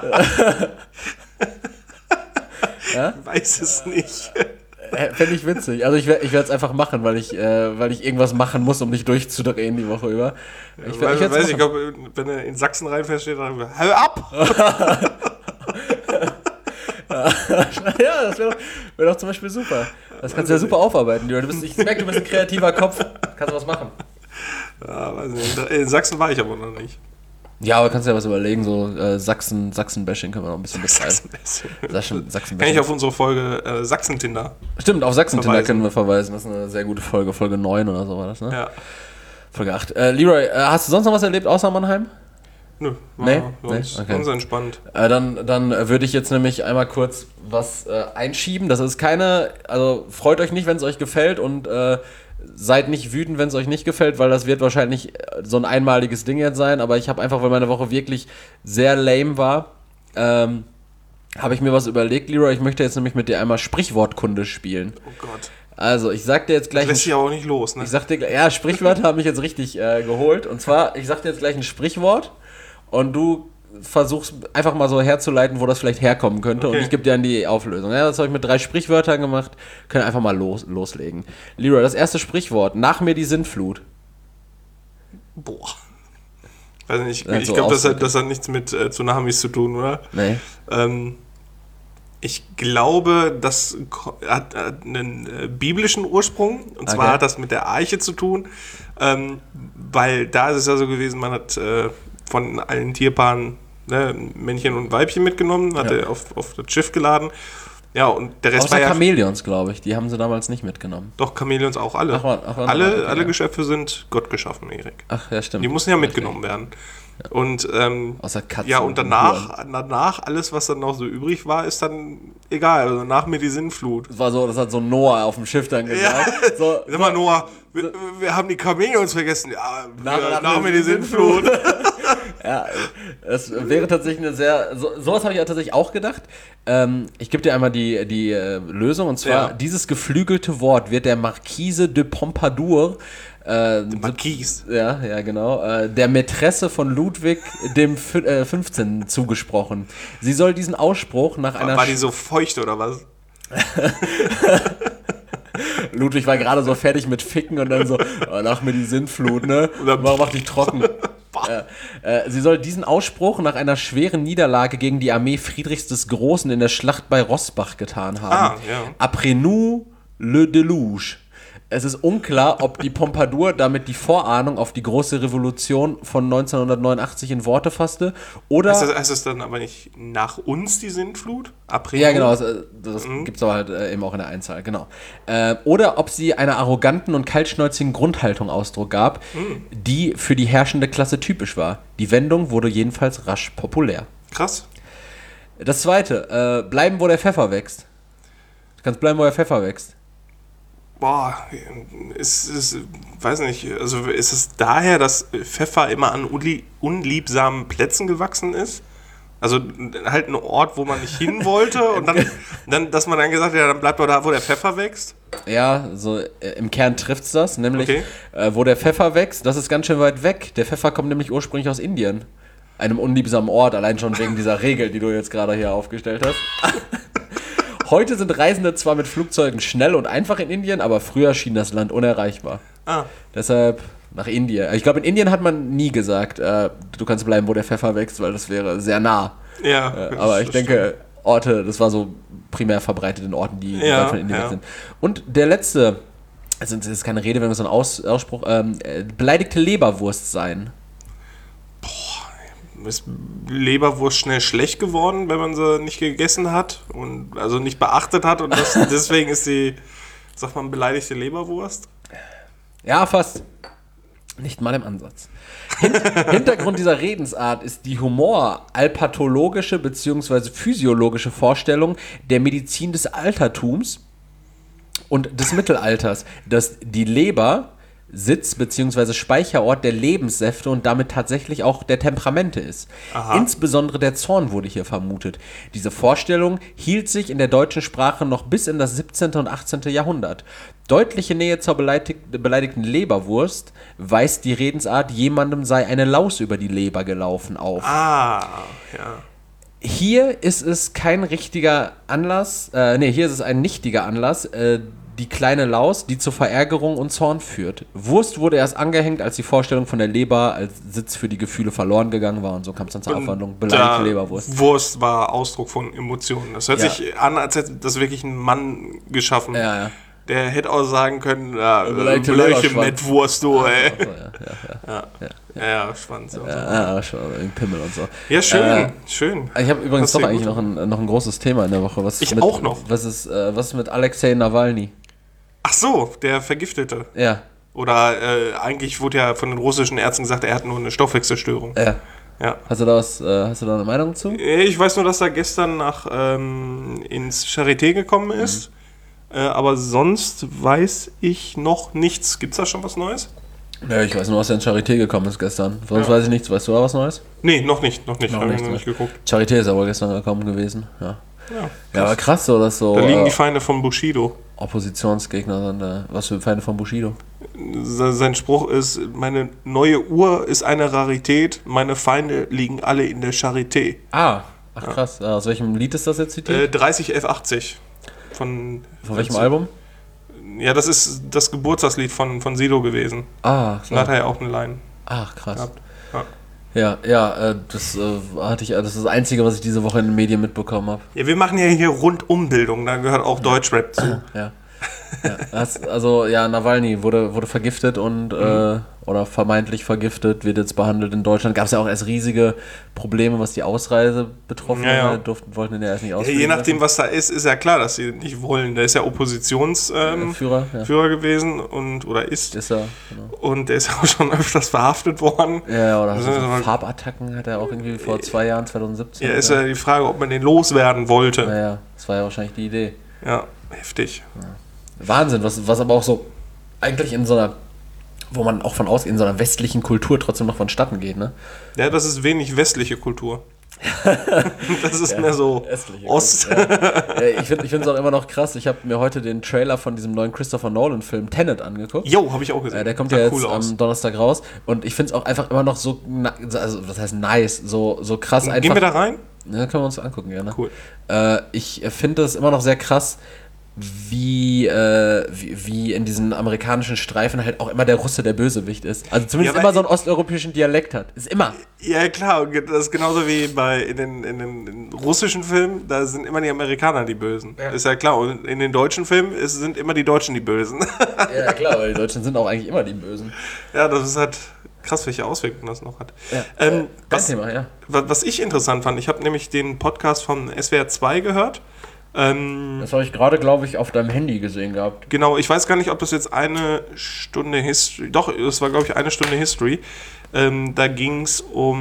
Ja? Weiß es nicht. Äh, Fände ich witzig. Also ich, wer- ich werde es einfach machen, weil ich, äh, weil ich irgendwas machen muss, um nicht durchzudrehen die Woche über. Ich, Weil, ich werd's weiß ich, ich machen. glaube, wenn du in Sachsen reinfährst, steht da, hör ab! Ja, das wäre doch, wär doch zum Beispiel super. Das kannst du ja super aufarbeiten. Du bist, ich merke, du bist ein kreativer Kopf. Kannst du was machen. Ja, weiß nicht. In Sachsen war ich aber noch nicht. Ja, aber kannst du ja was überlegen, so äh, Sachsen, Sachsen-Bashing können wir noch ein bisschen betreiben. Sachsen, Sachsen Kann ich auf unsere Folge äh, Sachsen-Tinder. Stimmt, auf Sachsen-Tinder verweisen. können wir verweisen. Das ist eine sehr gute Folge, Folge neun oder so war das, ne? Ja. Folge acht. Äh, Leroy, äh, hast du sonst noch was erlebt außer Mannheim? Nö, war Nee? sonst Nee? Okay. ganz entspannt. Äh, dann dann äh, würde ich jetzt nämlich einmal kurz was äh, einschieben. Das ist keine, also freut euch nicht, wenn es euch gefällt und äh, seid nicht wütend, wenn es euch nicht gefällt, weil das wird wahrscheinlich äh, so ein einmaliges Ding jetzt sein. Aber ich habe einfach, weil meine Woche wirklich sehr lame war, ähm, habe ich mir was überlegt, Leroy. Ich möchte jetzt nämlich mit dir einmal Sprichwortkunde spielen. Oh Gott. Also, ich sag dir jetzt gleich... Lässt sich aber auch nicht los, ne? Ich sag dir, gleich- ja, Sprichwörter haben mich jetzt richtig äh, geholt. Und zwar, ich sag dir jetzt gleich ein Sprichwort und du versuchst einfach mal so herzuleiten, wo das vielleicht herkommen könnte. Okay. Und ich gebe dir dann die Auflösung. Ja, das habe ich mit drei Sprichwörtern gemacht. Können einfach mal los, loslegen. Leroy, das erste Sprichwort. Nach mir die Sintflut. Boah. Weiß nicht, ich, Halt ich so glaube, das, Ausdrücke. hat- das hat nichts mit äh, Tsunamis zu tun, oder? Nee. Ähm, ich glaube, das ko- hat, hat einen äh, biblischen Ursprung. Und zwar Okay. hat das mit der Arche zu tun. Ähm, weil da ist es ja so gewesen, man hat äh, von allen Tierpaaren ne, Männchen und Weibchen mitgenommen, hat Ja. er auf, auf das Schiff geladen. Ja, und der Rest Außer war ja... Chamäleons, glaube ich. Die haben sie damals nicht mitgenommen. Doch, Chamäleons auch alle. Ach, war, ach, war alle okay, alle ja. Geschöpfe sind Gott geschaffen, Erik. Ach, ja, stimmt. Die müssen ja mitgenommen werden. Ja. Und, ähm, Außer Katzen. ja, und danach, danach, alles, was dann noch so übrig war, ist dann egal. Also nach mir die Sinnflut. Das war so, das hat so Noah auf dem Schiff dann gesagt. Ja. So, Sag mal, Noah, wir, wir haben die Chamäleons vergessen. Ja, Nach- wir- nach nach mir mir die die Sinnflut. ja, es wäre tatsächlich eine sehr. So, sowas habe ich ja tatsächlich auch gedacht. Ähm, ich gebe dir einmal die, die äh, Lösung. Und zwar: Ja. Dieses geflügelte Wort wird der Marquise de Pompadour. Äh, Marquise. Ja, ja, genau. Äh, der Mätresse von Ludwig dem Fü- äh, fünfzehnten zugesprochen. Sie soll diesen Ausspruch nach einer. War die so feucht oder was? Ludwig war gerade so fertig mit Ficken und dann so, oh, nach mir die Sinnflut, ne? Oder- Mach, mach dich trocken. äh, äh, sie soll diesen Ausspruch nach einer schweren Niederlage gegen die Armee Friedrichs des Großen in der Schlacht bei Rossbach getan haben. Ah, ja. Après nous, le déluge. Es ist unklar, ob die Pompadour damit die Vorahnung auf die große Revolution von neunzehnhundertneunundachtzig in Worte fasste oder... Heißt das, heißt das dann aber nicht nach uns die Sinnflut? Après Ja, nous? genau, das, das Mhm. gibt es aber halt äh, eben auch in der Einzahl, genau. Äh, oder ob sie einer arroganten und kaltschnäuzigen Grundhaltung Ausdruck gab, Mhm. die für die herrschende Klasse typisch war. Die Wendung wurde jedenfalls rasch populär. Krass. Das zweite, äh, bleiben, wo der Pfeffer wächst. Du kannst bleiben, wo der Pfeffer wächst. Boah, ist es, weiß nicht, also ist es daher, dass Pfeffer immer an unlie unliebsamen Plätzen gewachsen ist? Also halt ein Ort, wo man nicht hin wollte und dann, dann, dass man dann gesagt hat, ja, dann bleibt doch da, wo der Pfeffer wächst? Ja, so äh, im Kern trifft's das, nämlich Okay. äh, wo der Pfeffer wächst, das ist ganz schön weit weg. Der Pfeffer kommt nämlich ursprünglich aus Indien. Einem unliebsamen Ort, allein schon wegen dieser Regel, die du jetzt gerade hier aufgestellt hast. Heute sind Reisende zwar mit Flugzeugen schnell und einfach in Indien, aber früher schien das Land unerreichbar. Ah, Deshalb nach Indien. Ich glaube, in Indien hat man nie gesagt, äh, du kannst bleiben, wo der Pfeffer wächst, weil das wäre sehr nah. ja. Äh, das- aber ich das denke, Orte, das war so primär verbreitet in Orten, die Ja, weit von Indien ja. weg sind. Und der letzte, also das ist keine Rede, wenn wir so einen Aus, Ausspruch, ähm, äh, beleidigte Leberwurst sein. Ist Leberwurst schnell schlecht geworden, wenn man sie nicht gegessen hat und also nicht beachtet hat und das, deswegen ist sie, sagt man, beleidigte Leberwurst? Ja, fast. Nicht mal im Ansatz. Hin Hintergrund dieser Redensart ist die humor-alpathologische bzw. physiologische Vorstellung der Medizin des Altertums und des Mittelalters, dass die Leber Sitz bzw. Speicherort der Lebenssäfte und damit tatsächlich auch der Temperamente ist. Aha. Insbesondere der Zorn wurde hier vermutet. Diese Vorstellung hielt sich in der deutschen Sprache noch bis in das siebzehnte und achtzehnte Jahrhundert. Deutliche Nähe zur beleidig beleidigten Leberwurst weist die Redensart, jemandem sei eine Laus über die Leber gelaufen, auf. Ah, ja. Hier ist es kein richtiger Anlass, äh, nee, hier ist es ein nichtiger Anlass, äh, die kleine Laus, die zur Verärgerung und Zorn führt. Wurst wurde erst angehängt, als die Vorstellung von der Leber als Sitz für die Gefühle verloren gegangen war und so kam es dann zur Abwandlung. Beleidigte Da- Leberwurst. Wurst war Ausdruck von Emotionen. Das hört Ja. sich an, als hätte das wirklich ein Mann geschaffen. Ja, ja. Der hätte auch sagen können, ja, Beleidigte beleidigte Leberschwanz. Mettwurst, du, ey. Ach so, ja, ja, ja. Ja, ja, Schwanz. und so. Ja, ja, schon, wegen Pimmel und so. Ja, schön, Äh, schön. Ich habe übrigens Hast doch du eigentlich gut. noch ein, noch ein großes Thema in der Woche. Was Ich mit, auch noch. Was ist, äh, was ist mit Alexei Nawalny? Ach so, der Vergiftete. Ja, Oder äh, eigentlich wurde ja von den russischen Ärzten gesagt, er hat nur eine Stoffwechselstörung. ja. Ja. Hast du da was, äh, hast du da eine Meinung zu? Ich weiß nur, dass er gestern nach ähm, ins Charité gekommen ist. Äh, aber sonst weiß ich noch nichts. Gibt's da schon was Neues? Ja, ich weiß nur, dass er ins Charité gekommen ist gestern. Sonst Ja. weiß ich nichts. Weißt du da was Neues? Nee, noch nicht, noch nicht. Noch Hab ich nicht, noch ne? nicht geguckt. Charité ist aber gestern gekommen gewesen. Ja, Ja, ja aber krass so, dass so da liegen äh, die Feinde von Bushido. Oppositionsgegner sind. Äh, was für Feinde von Bushido? Se- Sein Spruch ist, meine neue Uhr ist eine Rarität, meine Feinde liegen alle in der Charité. Ah, ach krass. Äh, aus welchem Lied ist das jetzt zitiert? Äh, dreißig elf achtzig. Von, Von welchem Album? Ja, das ist das Geburtstagslied von, von Sido gewesen. Ah, Da hat klar. er ja auch eine Line Ach krass. gehabt. Ja. Ja, ja, äh, das äh, hatte ich, das ist das Einzige, was ich diese Woche in den Medien mitbekommen habe. Ja, wir machen ja hier Rundumbildung, da gehört auch Deutschrap zu. Ja. Ja, das, also ja, Nawalny wurde, wurde vergiftet und mhm. äh, oder vermeintlich vergiftet, wird jetzt behandelt in Deutschland. Gab es ja auch erst riesige Probleme, was die Ausreise betroffen ja, ja. hat. Durften, wollten den ja erst nicht ausfliegen. Ja, je nachdem, was da ist, ist ja klar, dass sie nicht wollen. Der ist ja Oppositionsführer ähm, Führer, ja. Führer gewesen und oder ist. Ist er, genau. Und der ist auch schon öfters verhaftet worden. Ja, oder so so Farbattacken hat er auch irgendwie vor zwei Jahren, zwanzig siebzehn. Ja, ist ja die Frage, ob man den loswerden wollte. Ja, ja, das war ja wahrscheinlich die Idee. Ja, heftig. Ja. Wahnsinn, was, was aber auch so eigentlich in so einer, wo man auch von ausgeht, in so einer westlichen Kultur trotzdem noch vonstatten geht, ne? Ja, das ist wenig westliche Kultur. Das ist ja, mehr so Ost. Ja. Ja, ich finde es auch immer noch krass. Ich habe mir heute den Trailer von diesem neuen Christopher Nolan-Film Tenet angeguckt. Jo, habe ich auch gesehen. Äh, der kommt ja jetzt cool am aus. Donnerstag raus. Und ich finde es auch einfach immer noch so, also das heißt nice, so, so krass Gehen einfach. Gehen wir da rein? Ja, können wir uns angucken, gerne. Cool. Äh, ich finde es immer noch sehr krass, wie, äh, wie, wie in diesen amerikanischen Streifen halt auch immer der Russe der Bösewicht ist. Also zumindest ja, immer so einen osteuropäischen Dialekt hat. Ist immer. Ja, klar. Das ist genauso wie bei in den, in den, in den russischen Filmen, da sind immer die Amerikaner die Bösen. Ja. Ist ja klar. Und in den deutschen Filmen ist, sind immer die Deutschen die Bösen. Ja, klar, weil die Deutschen sind auch eigentlich immer die Bösen. Ja, das ist halt krass, welche Auswirkungen das noch hat. Ja. Ähm, was, Thema, ja. was ich interessant fand, ich habe nämlich den Podcast von S W R zwei gehört. Ähm, das habe ich gerade, glaube ich, auf deinem Handy gesehen gehabt. Genau, ich weiß gar nicht, ob das jetzt eine Stunde History, doch, es war, glaube ich, eine Stunde History. Ähm, da ging es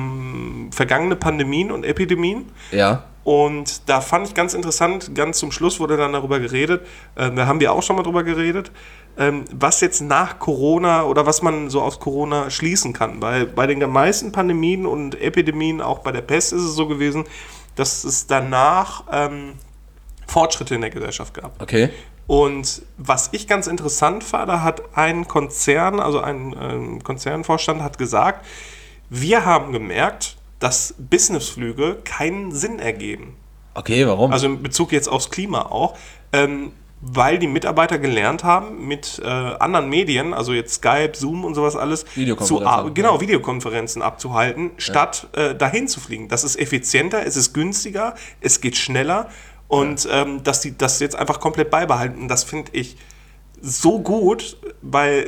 um vergangene Pandemien und Epidemien. Ja. Und da fand ich ganz interessant, ganz zum Schluss wurde dann darüber geredet, äh, da haben wir auch schon mal drüber geredet, ähm, was jetzt nach Corona oder was man so aus Corona schließen kann. Weil bei den meisten Pandemien und Epidemien, auch bei der Pest ist es so gewesen, dass es danach ähm, Fortschritte in der Gesellschaft gab. Okay. Und was ich ganz interessant war, da hat ein Konzern, also ein ähm, Konzernvorstand hat gesagt, wir haben gemerkt, dass Businessflüge keinen Sinn ergeben. Okay, warum? Also in Bezug jetzt aufs Klima auch, ähm, weil die Mitarbeiter gelernt haben, mit äh, anderen Medien, also jetzt Skype, Zoom und sowas alles, Videokonferenzen, zu, genau, Videokonferenzen abzuhalten, statt ja. äh, dahin zu fliegen. Das ist effizienter, es ist günstiger, es geht schneller. Und ja. ähm, dass die das jetzt einfach komplett beibehalten. Und das finde ich so gut, weil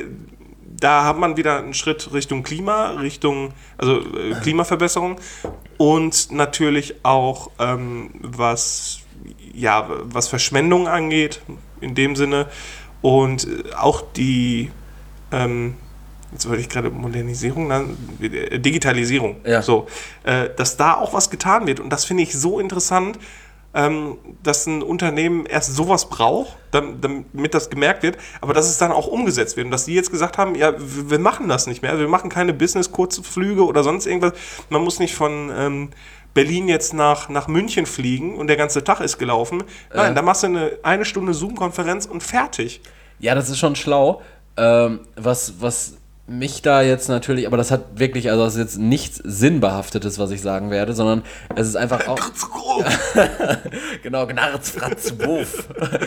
da hat man wieder einen Schritt Richtung Klima, Richtung, also äh, Klimaverbesserung und natürlich auch ähm, was, ja, was Verschwendung angeht, in dem Sinne. Und äh, auch die, ähm, jetzt wollte ich gerade Modernisierung, dann, äh, Digitalisierung, ja. so, äh, dass da auch was getan wird. Und das finde ich so interessant, Ähm, dass ein Unternehmen erst sowas braucht, damit das gemerkt wird, aber dass es dann auch umgesetzt wird und dass die jetzt gesagt haben, ja, wir machen das nicht mehr, wir machen keine Business-Kurzflüge oder sonst irgendwas, man muss nicht von ähm, Berlin jetzt nach, nach München fliegen und der ganze Tag ist gelaufen, nein, äh. da machst du eine, eine Stunde Zoom-Konferenz und fertig. Ja, das ist schon schlau, ähm, was, was mich da jetzt natürlich, aber das hat wirklich, also das ist jetzt nichts Sinnbehaftetes, was ich sagen werde, sondern es ist einfach auch... Genau, Gnarz, Fratz, Wuff.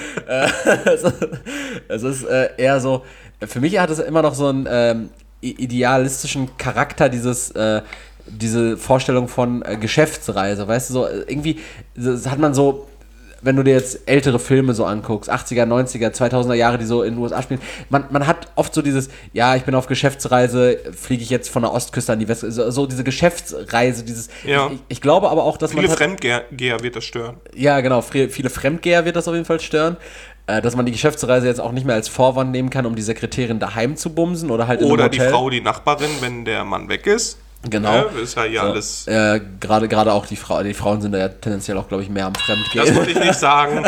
Es ist äh, eher so, für mich hat es immer noch so einen ähm, idealistischen Charakter, dieses... Äh, diese Vorstellung von äh, Geschäftsreise, weißt du, so irgendwie das hat man so, wenn du dir jetzt ältere Filme so anguckst, achtziger, neunziger, zweitausender Jahre, die so in den U S A spielen, man, man hat oft so dieses, ja, ich bin auf Geschäftsreise, fliege ich jetzt von der Ostküste an die Westküste, so, so diese Geschäftsreise, dieses, ja. ich, ich glaube aber auch, dass viele man... Viele Fremdgeher wird das stören. Ja, genau, viele Fremdgeher wird das auf jeden Fall stören. Dass man die Geschäftsreise jetzt auch nicht mehr als Vorwand nehmen kann, um die Sekretärin daheim zu bumsen oder halt in oder einem Hotel. Die Frau, die Nachbarin, wenn der Mann weg ist. Genau. Ja, ist ja hier so, alles. Äh, gerade, gerade auch die Frau, die Frauen sind da ja tendenziell auch, glaube ich, mehr am Fremdgehen. Das wollte ich nicht sagen.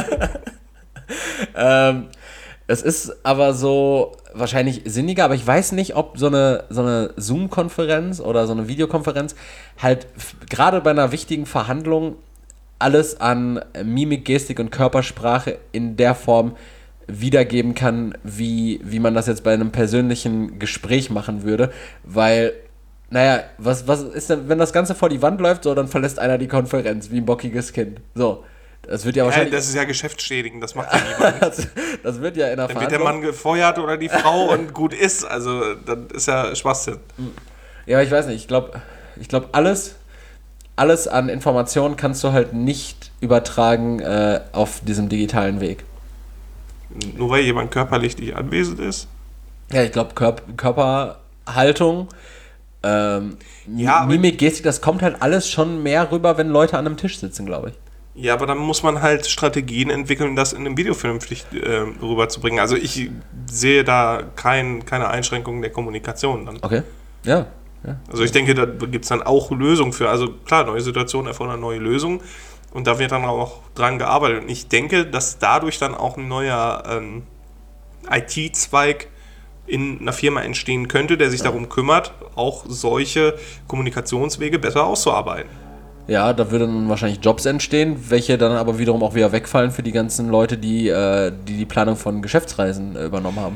ähm, es ist aber so wahrscheinlich sinniger, aber ich weiß nicht, ob so eine, so eine Zoom-Konferenz oder so eine Videokonferenz halt f- gerade bei einer wichtigen Verhandlung alles an Mimik, Gestik und Körpersprache in der Form wiedergeben kann, wie, wie man das jetzt bei einem persönlichen Gespräch machen würde, weil naja, was, was ist denn, wenn das Ganze vor die Wand läuft, so, dann verlässt einer die Konferenz, wie ein bockiges Kind. So, das wird ja wahrscheinlich... Ja, das ist ja geschäftsschädigend, das macht ja niemand. das, das wird ja in der Dann wird der Mann gefeuert oder die Frau und gut ist, also das ist ja Schwachsinn. Ja, ich weiß nicht, ich glaube, ich glaub, alles, alles an Informationen kannst du halt nicht übertragen äh, auf diesem digitalen Weg. Nur weil jemand körperlich nicht anwesend ist? Ja, ich glaube, Körp- Körperhaltung, ähm, Ja, Mimik, Gestik, das kommt halt alles schon mehr rüber, wenn Leute an einem Tisch sitzen, glaube ich. Ja, aber dann muss man halt Strategien entwickeln, das in einem Video vernünftig äh, rüberzubringen. Also ich sehe da kein, keine Einschränkungen der Kommunikation dann. Okay, ja. ja. Also ich denke, da gibt es dann auch Lösungen für. Also klar, neue Situationen erfordern neue Lösungen und da wird dann auch dran gearbeitet. Und ich denke, dass dadurch dann auch ein neuer ähm, I T-Zweig in einer Firma entstehen könnte, der sich ja. darum kümmert, auch solche Kommunikationswege besser auszuarbeiten. Ja, da würden dann wahrscheinlich Jobs entstehen, welche dann aber wiederum auch wieder wegfallen für die ganzen Leute, die äh, die, die Planung von Geschäftsreisen äh, übernommen haben.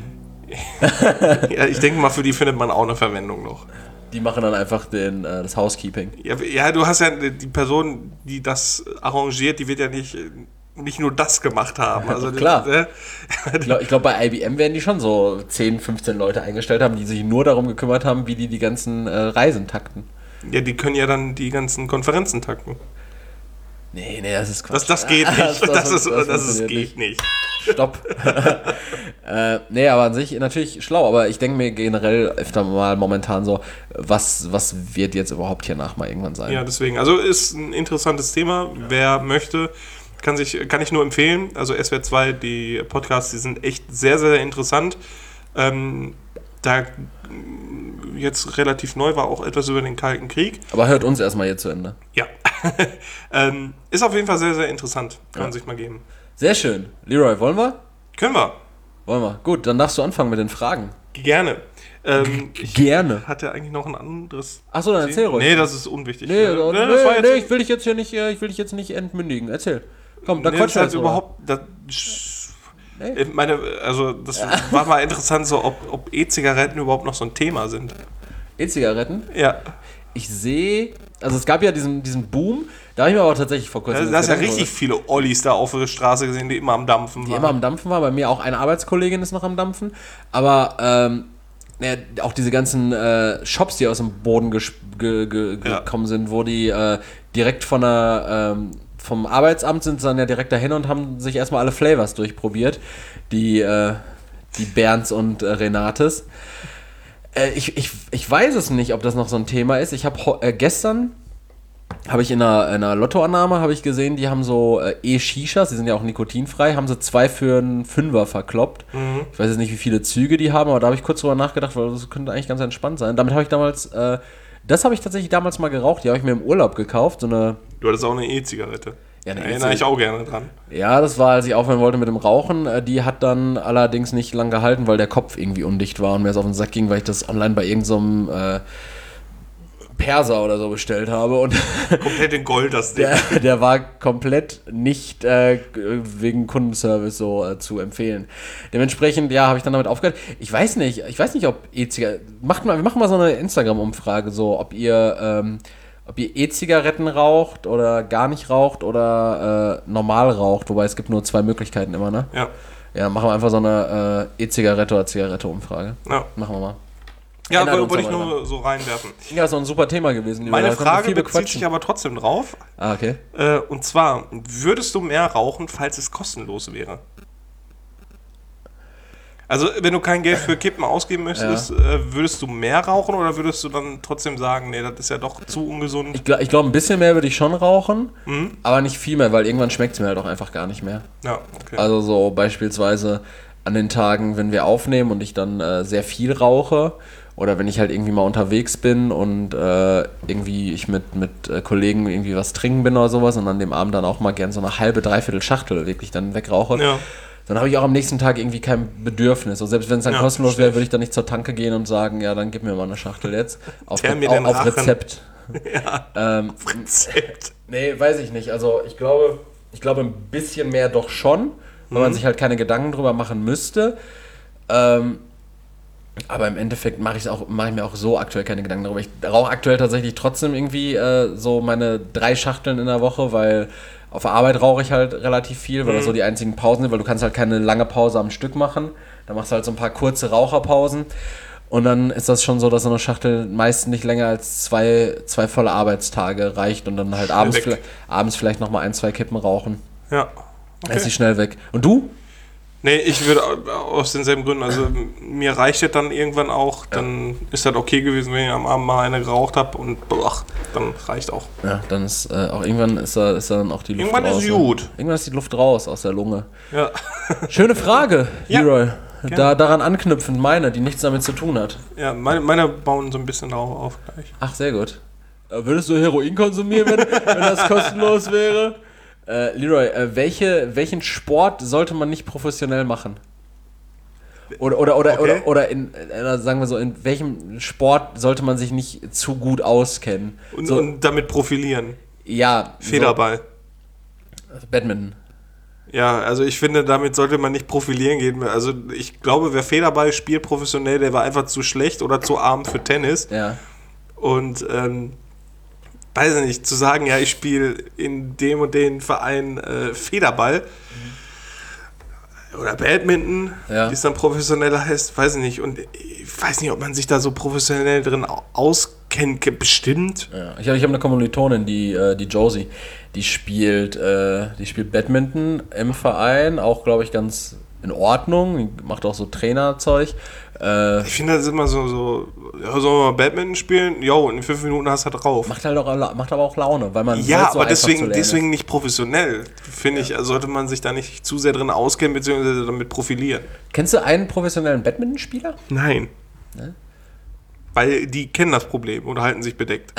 Ja, ich denke mal, für die findet man auch eine Verwendung noch. Die machen dann einfach den, äh, das Housekeeping. Ja, ja, du hast ja die Person, die das arrangiert, die wird ja nicht, nicht nur das gemacht haben. Also klar. Das, äh, ich glaube, glaub, bei I B M werden die schon so zehn, fünfzehn Leute eingestellt haben, die sich nur darum gekümmert haben, wie die die ganzen äh, Reisen takten. Ja, die können ja dann die ganzen Konferenzen takten. Nee, nee, das ist Quatsch. Das, das geht nicht. Das, das, das, ist, das, das ist, geht nicht. nicht. Stopp. äh, nee, aber an sich natürlich schlau, aber ich denke mir generell öfter mal momentan so, was, was wird jetzt überhaupt hier nach mal irgendwann sein? Ja, deswegen. Also ist ein interessantes Thema. Ja. Wer möchte, kann, sich, kann ich nur empfehlen. Also S W R zwei, die Podcasts, die sind echt sehr, sehr interessant. Ähm, da jetzt relativ neu war auch etwas über den Kalten Krieg. Aber hört uns erstmal hier zu Ende. Ja. ähm, ist auf jeden Fall sehr, sehr interessant. Kann man ja. sich mal geben. Sehr schön. Leroy, wollen wir? Können wir. Wollen wir. Gut, dann darfst du anfangen mit den Fragen. Gerne. Ähm, ich Gerne. Hatte eigentlich noch ein anderes... Achso, dann erzähl ruhig. Nee, das ist unwichtig. Nee, nee, nee, das war nee ich will dich jetzt hier nicht, ich will dich jetzt nicht entmündigen. Erzähl. Komm, da nee, quatsch halt überhaupt... Das, nee. Meine, also das ja. war mal interessant, so ob, ob E-Zigaretten überhaupt noch so ein Thema sind. E-Zigaretten? Ja. Ich sehe, also es gab ja diesen, diesen Boom, da habe ich mir aber tatsächlich vor kurzem... Da, da hast ja richtig oder? viele Ollis da auf der Straße gesehen, die immer am Dampfen die waren. Die immer am Dampfen waren, bei mir auch eine Arbeitskollegin ist noch am Dampfen, aber ähm, ja, auch diese ganzen äh, Shops, die aus dem Boden ges- ge- ge- ja. gekommen sind, wo die äh, direkt von der... Ähm, vom Arbeitsamt sind sie dann ja direkt dahin und haben sich erstmal alle Flavors durchprobiert. Die, äh, die Bernds und äh, Renates. Äh, ich, ich, ich weiß es nicht, ob das noch so ein Thema ist. Ich habe äh, gestern habe ich in einer, in einer Lottoannahme habe ich gesehen, die haben so äh, E-Shishas, die sind ja auch nikotinfrei, haben sie zwei für einen Fünfer verkloppt. Mhm. Ich weiß jetzt nicht, wie viele Züge die haben, aber da habe ich kurz drüber nachgedacht, weil das könnte eigentlich ganz entspannt sein. Damit habe ich damals... Äh, Das habe ich tatsächlich damals mal geraucht. Die habe ich mir im Urlaub gekauft. So eine du hattest auch eine E-Zigarette. Ja, da erinnere ich auch gerne dran. Ja, das war, als ich aufhören wollte mit dem Rauchen. Die hat dann allerdings nicht lang gehalten, weil der Kopf irgendwie undicht war und mir es auf den Sack ging, weil ich das online bei irgendeinem so äh, Perser oder so bestellt habe. Und komplett in Gold, das Ding. Der, der war komplett nicht äh, wegen Kundenservice so äh, zu empfehlen. Dementsprechend, ja, habe ich dann damit aufgehört. Ich weiß nicht, ich weiß nicht, ob E-Zigaretten... Macht mal, wir machen mal so eine Instagram-Umfrage, so, ob ihr, ähm, ob ihr E-Zigaretten raucht oder gar nicht raucht oder äh, normal raucht. Wobei es gibt nur zwei Möglichkeiten immer, ne? Ja. Ja, machen wir einfach so eine äh, E-Zigarette oder Zigarette-Umfrage. Ja. Machen wir mal. Ja, aber wollte ich nur so reinwerfen. Ja, ist doch ein super Thema gewesen. Meine Frage bezieht sich aber trotzdem drauf. Ah, okay. Äh, und zwar, würdest du mehr rauchen, falls es kostenlos wäre? Also, wenn du kein Geld für Kippen ausgeben möchtest, ja. äh, würdest du mehr rauchen oder würdest du dann trotzdem sagen, nee, das ist ja doch zu ungesund? Ich glaube, ich glaub, ein bisschen mehr würde ich schon rauchen, mhm. aber nicht viel mehr, weil irgendwann schmeckt es mir halt auch einfach gar nicht mehr. Ja, okay. Also so beispielsweise an den Tagen, wenn wir aufnehmen und ich dann äh, sehr viel rauche oder wenn ich halt irgendwie mal unterwegs bin und äh, irgendwie ich mit, mit äh, Kollegen irgendwie was trinken bin oder sowas und an dem Abend dann auch mal gern so eine halbe, dreiviertel Schachtel wirklich dann wegrauche. Ja. Dann habe ich auch am nächsten Tag irgendwie kein Bedürfnis. Und selbst wenn es dann ja, kostenlos wäre, würde ich dann nicht zur Tanke gehen und sagen, ja, dann gib mir mal eine Schachtel jetzt. Auf, Re- auf, auf Rezept. Ja, ähm, auf Rezept. Nee, weiß ich nicht. Also ich glaube, ich glaube ein bisschen mehr doch schon, weil mhm. man sich halt keine Gedanken drüber machen müsste. Ähm, aber im Endeffekt mache ich auch, mache ich mir auch so aktuell keine Gedanken darüber. Ich rauche aktuell tatsächlich trotzdem irgendwie äh, so meine drei Schachteln in der Woche, weil auf der Arbeit rauche ich halt relativ viel, weil mhm. das so die einzigen Pausen sind, weil du kannst halt keine lange Pause am Stück machen. Da machst du halt so ein paar kurze Raucherpausen. Und dann ist das schon so, dass so eine Schachtel meist nicht länger als zwei, zwei volle Arbeitstage reicht und dann halt abends, vielleicht, abends vielleicht nochmal ein, zwei Kippen rauchen. Ja. Okay. Dann ist sie schnell weg. Und du? Nee, ich würde aus denselben Gründen, also mir reicht das dann irgendwann auch, dann ja. ist das okay gewesen, wenn ich am Abend mal eine geraucht habe und boah, dann reicht auch. Ja, dann ist äh, auch irgendwann ist da, ist dann auch die Luft irgendwann raus. Irgendwann ist gut. Ne? Irgendwann ist die Luft raus aus der Lunge. Ja. Schöne Frage, Leroy. Ja, da, daran anknüpfend meine, die nichts damit zu tun hat. Ja, meine, meine bauen so ein bisschen darauf auf gleich. Ach, sehr gut. Äh, würdest du Heroin konsumieren, wenn, wenn das kostenlos wäre? Äh, Leroy, äh, welche, welchen Sport sollte man nicht professionell machen? Oder, oder, oder, okay. oder, oder in, äh, sagen wir so, in welchem Sport sollte man sich nicht zu gut auskennen? Und, so, und damit profilieren? Ja. Federball. So, Badminton. Ja, also ich finde, damit sollte man nicht profilieren gehen. Also ich glaube, wer Federball spielt professionell, der war einfach zu schlecht oder zu arm für Tennis. Ja. Und, ähm, weiß ich nicht, zu sagen, ja, ich spiele in dem und den Verein äh, Federball oder Badminton, ja. wie es dann professioneller heißt, weiß ich nicht. Und ich weiß nicht, ob man sich da so professionell drin auskennt, bestimmt. Ja. Ich habe ich hab eine Kommilitonin, die, äh, die Josie, die spielt, äh, die spielt Badminton im Verein, auch, glaube ich, ganz in Ordnung, die macht auch so Trainerzeug. Äh, ich finde, das ist immer so, so ja, sollen wir mal Badminton spielen? Jo, in fünf Minuten hast du halt drauf. Macht halt auch, macht aber auch Laune, weil man ja, so aber deswegen, deswegen nicht professionell, finde ja. ich, also sollte man sich da nicht zu sehr drin auskennen, beziehungsweise damit profilieren. Kennst du einen professionellen Badmintonspieler? Nein. Ne? Weil die kennen das Problem und halten sich bedeckt.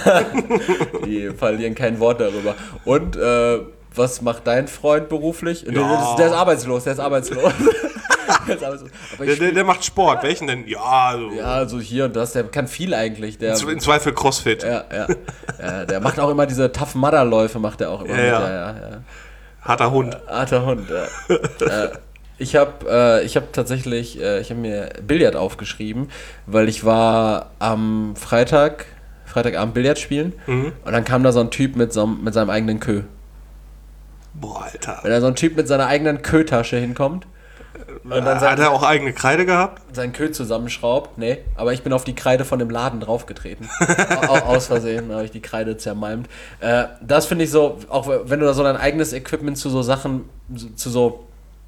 Die verlieren kein Wort darüber. Und äh, was macht dein Freund beruflich? Ja. Der, der, ist, der ist arbeitslos, der ist arbeitslos. der, ist arbeitslos. Aber der, der, der macht Sport, welchen denn? Ja, so. Ja, so hier und das, der kann viel eigentlich. Der, In Zweifel Crossfit. Ja, ja. ja, der macht auch immer diese Tough Mudder Läufe, macht er auch immer. Ja, mit, ja. Ja, ja, ja. Harter Hund. Äh, harter Hund, ja. äh, Ich habe äh, ich hab tatsächlich, äh, ich habe mir Billard aufgeschrieben, weil ich war am Freitag, Freitagabend Billard spielen mhm. und dann kam da so ein Typ mit, so, mit seinem eigenen Kö. Boah, Alter. Wenn da so ein Typ mit seiner eigenen Kö-Tasche hinkommt und dann hat er auch eigene Kreide gehabt? Seinen Kö zusammenschraubt, nee, aber ich bin auf die Kreide von dem Laden draufgetreten. Aus Versehen habe ich die Kreide zermalmt. Äh, das finde ich so, auch wenn du da so dein eigenes Equipment zu so Sachen, zu so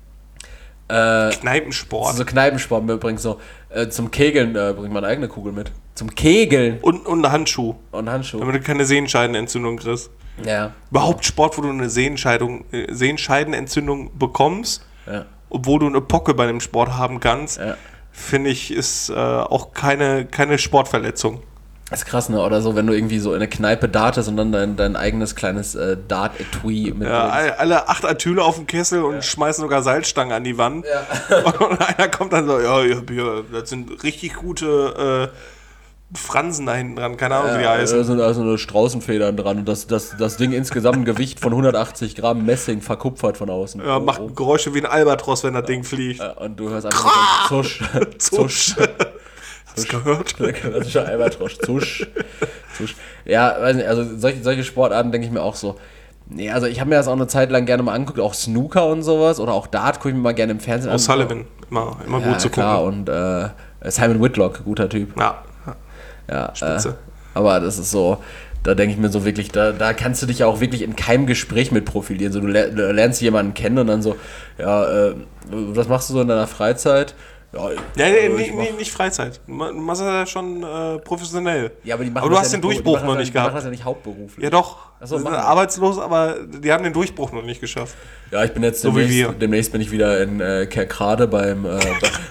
Äh, Kneipensport. So Kneipensport mitbringst, so äh, zum Kegeln äh, bringt man eine eigene Kugel mit. Zum Kegeln. Und, und einen Handschuh. Und Handschuh. Damit du keine Sehenscheidenentzündung kriegst. Ja. Überhaupt Sport, wo du eine Sehenscheidung, äh, Sehenscheidenentzündung bekommst, ja. obwohl du eine Pocke bei dem Sport haben kannst, ja. finde ich, ist äh, auch keine, keine Sportverletzung. Das ist krass, ne? Oder so, wenn du irgendwie so in eine Kneipe dartest und dann dein, dein eigenes kleines äh, Dart-Etui mit. Ja, alle acht Atüle auf den Kessel und ja. schmeißen sogar Salzstangen an die Wand. Ja. Und einer kommt dann so, ja, ja, das sind richtig gute äh, Fransen da hinten dran, keine Ahnung, ja, wie die heißen. Da sind also eine Straußenfedern dran und das, das, das Ding insgesamt ein Gewicht von hundertachtzig Gramm Messing verkupfert von außen. Ja, oh, macht oh. Geräusche wie ein Albatros, wenn das Ding fliegt. Ja, und du hörst einfach so Zusch. Zusch. Hast du gehört? Der klassische Albatros. Zusch. Zusch. Ja, weiß nicht, also solche, solche Sportarten denke ich mir auch so. Nee, also ich habe mir das auch eine Zeit lang gerne mal angeguckt, auch Snooker und sowas oder auch Dart gucke ich mir mal gerne im Fernsehen an. Auch Sullivan, immer, immer ja, gut zu klar. gucken. Und äh, Simon Whitlock, guter Typ. Ja, ja Spitze. Äh, aber das ist so, da denke ich mir so wirklich, da, da kannst du dich ja auch wirklich in keinem Gespräch mit profilieren. So, du lernst jemanden kennen und dann so, ja, äh, was machst du so in deiner Freizeit? Ja, ja, nee, nee, nee, nicht Freizeit. Du machst das ja schon äh, professionell. Ja, aber die machen aber du das hast ja den nicht, Durchbruch die noch das, nicht die gehabt. Die machen das ja nicht hauptberuflich. Ja doch, so, die sind arbeitslos, aber die haben den Durchbruch noch nicht geschafft. Ja, ich bin jetzt so demnächst, demnächst bin ich wieder in äh, Kerkrade beim äh,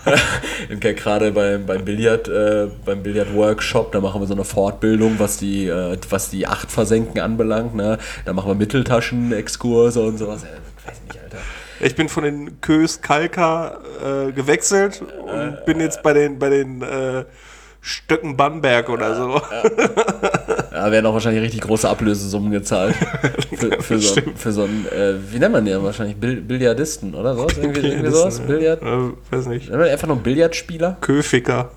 in Kerkrade beim beim Billard äh, beim Billard Workshop. Da machen wir so eine Fortbildung, was die äh, was die Acht versenken anbelangt. Ne, da machen wir Mitteltaschen-Exkurse und sowas. Ja, ich weiß nicht, Alter. Ich bin von den Kös Kalka äh, gewechselt und äh, bin jetzt bei den bei den äh, Stöcken Bamberg oder so. Ja, ja, werden auch wahrscheinlich richtig große Ablösesummen gezahlt. Für, für, so, für so einen, äh, wie nennt man den wahrscheinlich? Bill, Billiardisten oder sowas? Irgendwie, okay, irgendwie sowas? Billard? Äh, weiß nicht. Nennt man einfach nur Billardspieler? Köficker.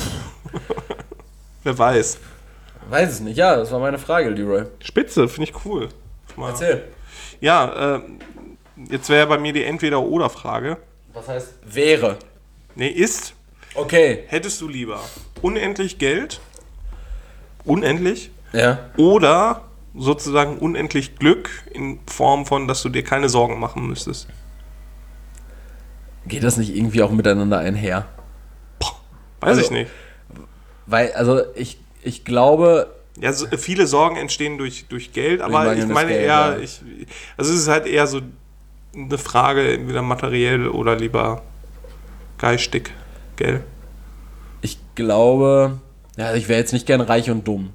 Wer weiß. Weiß es nicht. Ja, das war meine Frage, Leroy. Spitze, finde ich cool. Mal. Erzähl. Ja, äh, jetzt wäre bei mir die Entweder-Oder-Frage. Was heißt wäre? Nee, ist. Okay. Hättest du lieber unendlich Geld, unendlich, ja, oder sozusagen unendlich Glück in Form von, dass du dir keine Sorgen machen müsstest? Geht das nicht irgendwie auch miteinander einher? Weiß also, ich nicht. Weil, also ich, ich glaube... Ja, so, viele Sorgen entstehen durch, durch Geld, aber durch ich meine Geld, eher, ja. ich, also es ist halt eher so eine Frage, entweder materiell oder lieber geistig, gell? Ich glaube, ja, ich wäre jetzt nicht gern reich und dumm.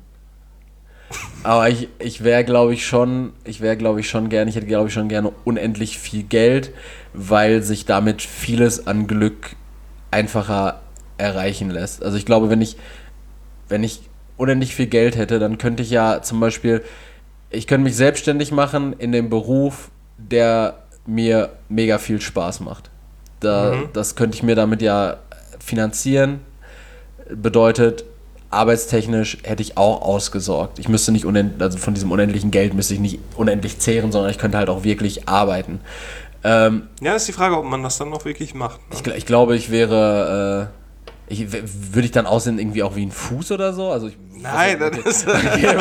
Aber ich, ich wäre, glaube ich, schon, ich wäre, glaube ich, schon gern, ich hätte, glaube ich, schon gerne unendlich viel Geld, weil sich damit vieles an Glück einfacher erreichen lässt. Also ich glaube, wenn ich, wenn ich unendlich viel Geld hätte, dann könnte ich ja zum Beispiel, ich könnte mich selbstständig machen in dem Beruf, der mir mega viel Spaß macht. Da, Mhm. Das könnte ich mir damit ja finanzieren. Bedeutet, arbeitstechnisch hätte ich auch ausgesorgt. Ich müsste nicht unendlich, also von diesem unendlichen Geld müsste ich nicht unendlich zehren, sondern ich könnte halt auch wirklich arbeiten. Ähm, Ja, ist die Frage, ob man das dann noch wirklich macht. Ne? ich, ich glaube, ich wäre, äh, ich, w- würde ich dann aussehen irgendwie auch wie ein Fuß oder so? Also ich, Nein, was, das ist.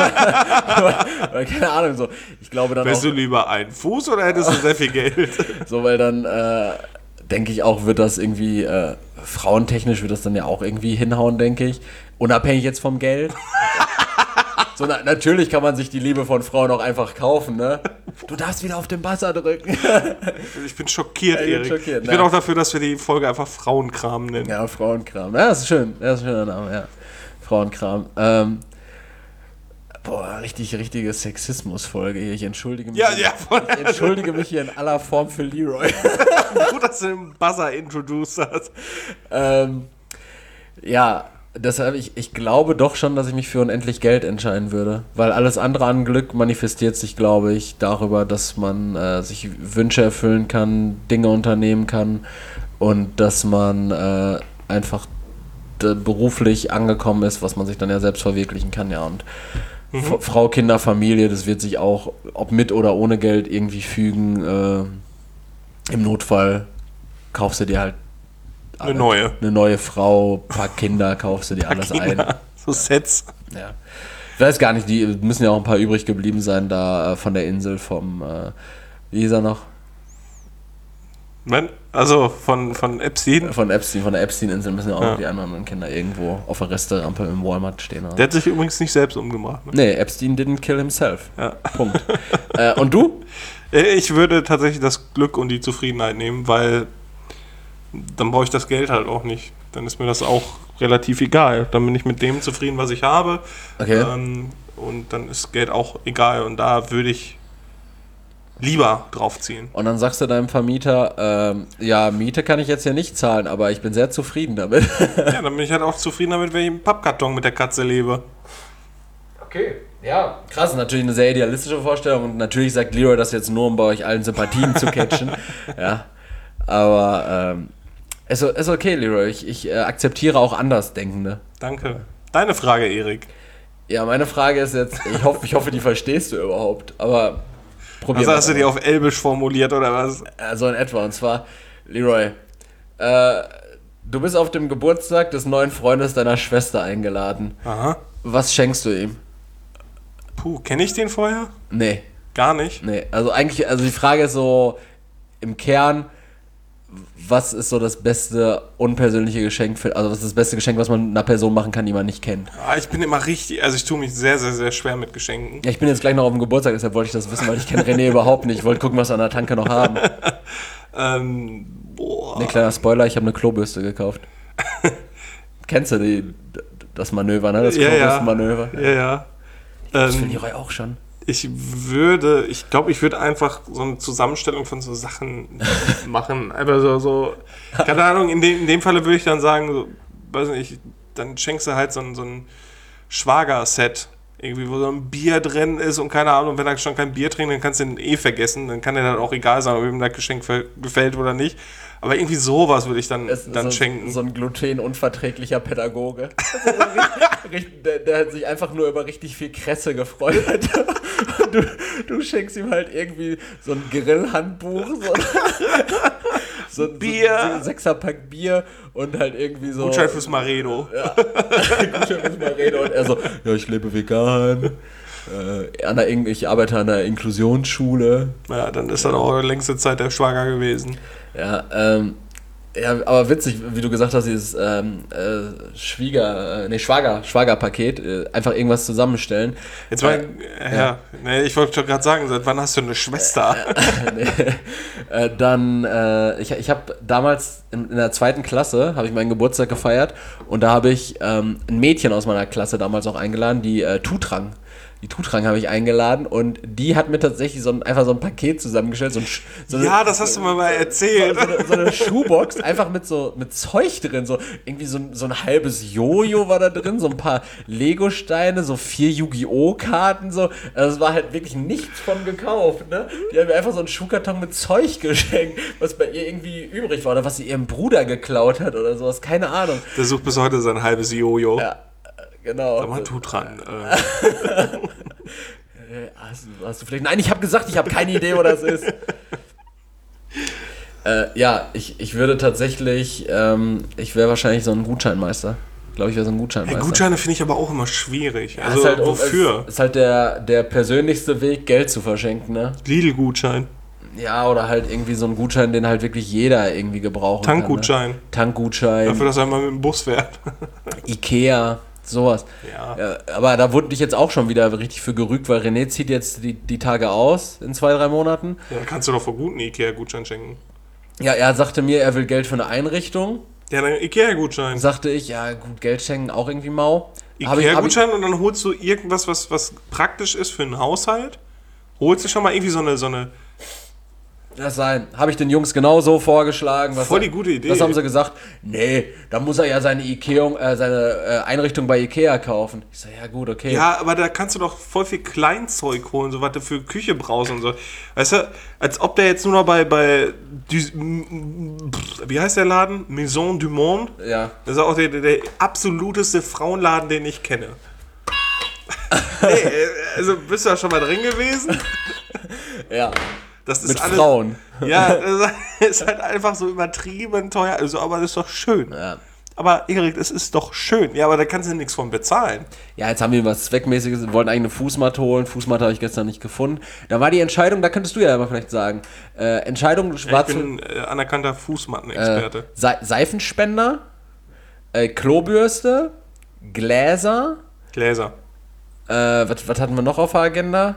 oder keine Ahnung, so. Ich glaube dann Wärst auch, du lieber ein Fuß oder hättest du sehr viel Geld? so, weil dann, äh, denke ich auch, wird das irgendwie, äh, frauentechnisch wird das dann ja auch irgendwie hinhauen, denke ich. Unabhängig jetzt vom Geld. So, na, natürlich kann man sich die Liebe von Frauen auch einfach kaufen, ne? Du darfst wieder auf den Buzzer drücken. Ich bin schockiert, Ja, ich bin Erik. schockiert, ich bin ne? auch dafür, dass wir die Folge einfach Frauenkram nennen. Ja, Frauenkram. Ja, das ist schön. Das ist ein schöner Name, ja. Frauenkram. Ähm, boah, richtig, richtige Sexismus-Folge hier. Ich entschuldige mich. Ja, ja, voll. Ich entschuldige mich hier in aller Form für Leroy. Gut, dass du den Buzzer introduced hast. ähm, ja, deshalb, ich, ich glaube doch schon, dass ich mich für unendlich Geld entscheiden würde. Weil alles andere an Glück manifestiert sich, glaube ich, darüber, dass man äh, sich Wünsche erfüllen kann, Dinge unternehmen kann und dass man äh, einfach d- beruflich angekommen ist, was man sich dann ja selbst verwirklichen kann, ja. Und Mhm. F- Frau, Kinder, Familie, das wird sich auch, ob mit oder ohne Geld, irgendwie fügen. Äh, Im Notfall kaufst du dir halt Eine neue. eine neue Frau, paar Kinder, kaufst du dir alles ein. Kinder, so Sets. Ja. Ich weiß gar nicht, die müssen ja auch ein paar übrig geblieben sein, da äh, von der Insel vom, äh, wie hieß er noch? Wenn, also von, von Epstein. Von Epstein, von der Epstein-Insel müssen ja auch Ja. noch die anderen Kinder irgendwo auf der Resterampe im Walmart stehen. Oder? Der hat sich übrigens nicht selbst umgebracht. Ne? Nee, Epstein didn't kill himself. Ja. Punkt. äh, und du? Ich würde tatsächlich das Glück und die Zufriedenheit nehmen, weil dann brauche ich das Geld halt auch nicht. Dann ist mir das auch relativ egal. Dann bin ich mit dem zufrieden, was ich habe. Okay. Ähm, und dann ist Geld auch egal. Und da würde ich lieber draufziehen. Und dann sagst du deinem Vermieter, ähm, ja, Miete kann ich jetzt ja nicht zahlen, aber ich bin sehr zufrieden damit. Ja, dann bin ich halt auch zufrieden damit, wenn ich im Pappkarton mit der Katze lebe. Okay, ja. Krass, natürlich eine sehr idealistische Vorstellung und natürlich sagt Leroy das jetzt nur, um bei euch allen Sympathien zu catchen. Ja, aber ähm, ist, ist okay, Leroy. Ich, ich äh, akzeptiere auch Andersdenkende. Danke. Deine Frage, Erik. Ja, meine Frage ist jetzt, ich hoffe, ich hoffe, die verstehst du überhaupt, aber probier Also mal. hast du die auf Elbisch formuliert oder was? Also in etwa, und zwar, Leroy, äh, du bist auf dem Geburtstag des neuen Freundes deiner Schwester eingeladen. Aha. Was schenkst du ihm? Puh, kenne ich den vorher? Nee, Gar nicht. nee. Also eigentlich, also die Frage ist so im Kern, was ist so das beste unpersönliche Geschenk für, also was ist das beste Geschenk, was man einer Person machen kann, die man nicht kennt? Ah, ich bin immer richtig, also ich tue mich sehr, sehr, sehr schwer mit Geschenken. Ja, ich bin jetzt gleich noch auf dem Geburtstag, deshalb wollte ich das wissen, weil ich kenne René überhaupt nicht. Ich wollte gucken, was wir an der Tanke noch haben. Ähm, boah. Ne, kleiner Spoiler, ich habe eine Klobürste gekauft. Kennst du die, das Manöver, ne? Das Ja, ja. Klobürstenmanöver. Ja, ja. Das will Ähm, Leroy auch schon. ich würde, ich glaube, ich würde einfach so eine Zusammenstellung von so Sachen machen. Einfach so, so keine Ahnung, in dem, in dem Falle würde ich dann sagen, so, weiß nicht, dann schenkst du halt so ein, so ein Schwager-Set. Irgendwie, wo so ein Bier drin ist und keine Ahnung, wenn er schon kein Bier trinkt, dann kannst du ihn eh vergessen. Dann kann er dann auch egal sein, ob ihm das Geschenk ver- gefällt oder nicht. Aber irgendwie sowas würde ich dann, Es ist dann so, schenken. so ein glutenunverträglicher Pädagoge. Also so richtig, richtig, der, der hat sich einfach nur über richtig viel Kresse gefreut. Und du, du schenkst ihm halt irgendwie so ein Grillhandbuch, so, so ein Bier. so ein Sechserpack Bier und halt irgendwie so. Gutschein fürs Maredo. Ja, Gutschein fürs Maredo. Und er so, ja, ich lebe vegan. Äh, an der, In- ich arbeite an der Inklusionsschule. Ja, dann ist dann auch längste Zeit der Schwager gewesen. Ja, ähm, Ja, aber witzig, wie du gesagt hast, dieses ähm, äh, Schwieger, äh, nee, Schwager, Schwagerpaket, äh, einfach irgendwas zusammenstellen. Jetzt mal, äh, ja, ja. Nee, ich wollte schon gerade sagen, seit wann hast du eine Schwester? nee. äh, dann, äh, ich, ich habe damals in, in der zweiten Klasse, habe ich meinen Geburtstag gefeiert und da habe ich ähm, ein Mädchen aus meiner Klasse damals auch eingeladen, die äh, Tutrang. Die Tutrang habe ich eingeladen und die hat mir tatsächlich so ein, einfach so ein Paket zusammengestellt. So ein, so eine, ja, das hast du mir mal erzählt. So, so, eine, so eine Schuhbox, einfach mit so mit Zeug drin. So, irgendwie so, so ein halbes Jojo war da drin, so ein paar Lego-Steine, so vier Yu-Gi-Oh! Karten. So. Also es war halt wirklich nichts von gekauft. Ne? Die haben mir einfach so einen Schuhkarton mit Zeug geschenkt, was bei ihr irgendwie übrig war oder was sie ihrem Bruder geklaut hat oder sowas. Keine Ahnung. Der sucht bis heute sein halbes Jojo. Ja. Genau. Sag mal, tu dran. Äh. hast, du, hast du vielleicht... Nein, ich habe gesagt, ich habe keine Idee, wo das ist. äh, ja, ich, ich würde tatsächlich... Ähm, ich wäre wahrscheinlich so ein Gutscheinmeister. Ich glaube, ich wäre so ein Gutscheinmeister. Hey, Gutscheine finde ich aber auch immer schwierig. Ja, also, ist halt, wofür? Ist, ist halt der, der persönlichste Weg, Geld zu verschenken, ne? Lidl-Gutschein. Ja, oder halt irgendwie so ein Gutschein, den halt wirklich jeder irgendwie gebrauchen Tankgutschein. kann. Ne? Tankgutschein. Dafür, dass er mal mit dem Bus fährt. Ikea. Sowas. Ja. Ja, aber da wurde ich jetzt auch schon wieder richtig für gerügt, weil René zieht jetzt die, die Tage aus in zwei, drei Monaten. Ja, kannst du doch vor guten Ikea-Gutschein schenken. Ja, er sagte mir, er will Geld für eine Einrichtung. Ja, dann Ikea-Gutschein. Sagte ich, ja gut, Geld schenken auch irgendwie mau. Ikea-Gutschein und dann holst du irgendwas, was, was praktisch ist für einen Haushalt. Holst du schon mal irgendwie so eine... So eine Das sein. Habe ich den Jungs genauso vorgeschlagen. Was Voll die gute Idee. Was haben sie gesagt? Nee, da muss er ja seine Ikea, äh, seine äh, Einrichtung bei Ikea kaufen. Ich sage, ja gut, okay. Ja, aber da kannst du doch voll viel Kleinzeug holen, so was du für Küche brauchst und so. Weißt du, als ob der jetzt nur noch bei, bei wie heißt der Laden? Maison du Monde? Ja. Das ist auch der, der absoluteste Frauenladen, den ich kenne. Nee, also bist du da schon mal drin gewesen? Ja. Das ist Mit alles, Frauen. Ja, das ist halt einfach so übertrieben teuer. Also, aber das ist doch schön. Ja. Aber Erik, es ist doch schön. Ja, aber da kannst du nichts von bezahlen. Ja, jetzt haben wir was Zweckmäßiges. Wir wollten eigentlich eine Fußmatte holen. Fußmatte habe ich gestern nicht gefunden. Da war die Entscheidung, da könntest du ja mal vielleicht sagen. Äh, Entscheidung Ja, war ich bin zu, äh, anerkannter Fußmattenexperte. Äh, Se- Seifenspender, äh, Klobürste, Gläser. Gläser. Äh, was, was hatten wir noch auf der Agenda?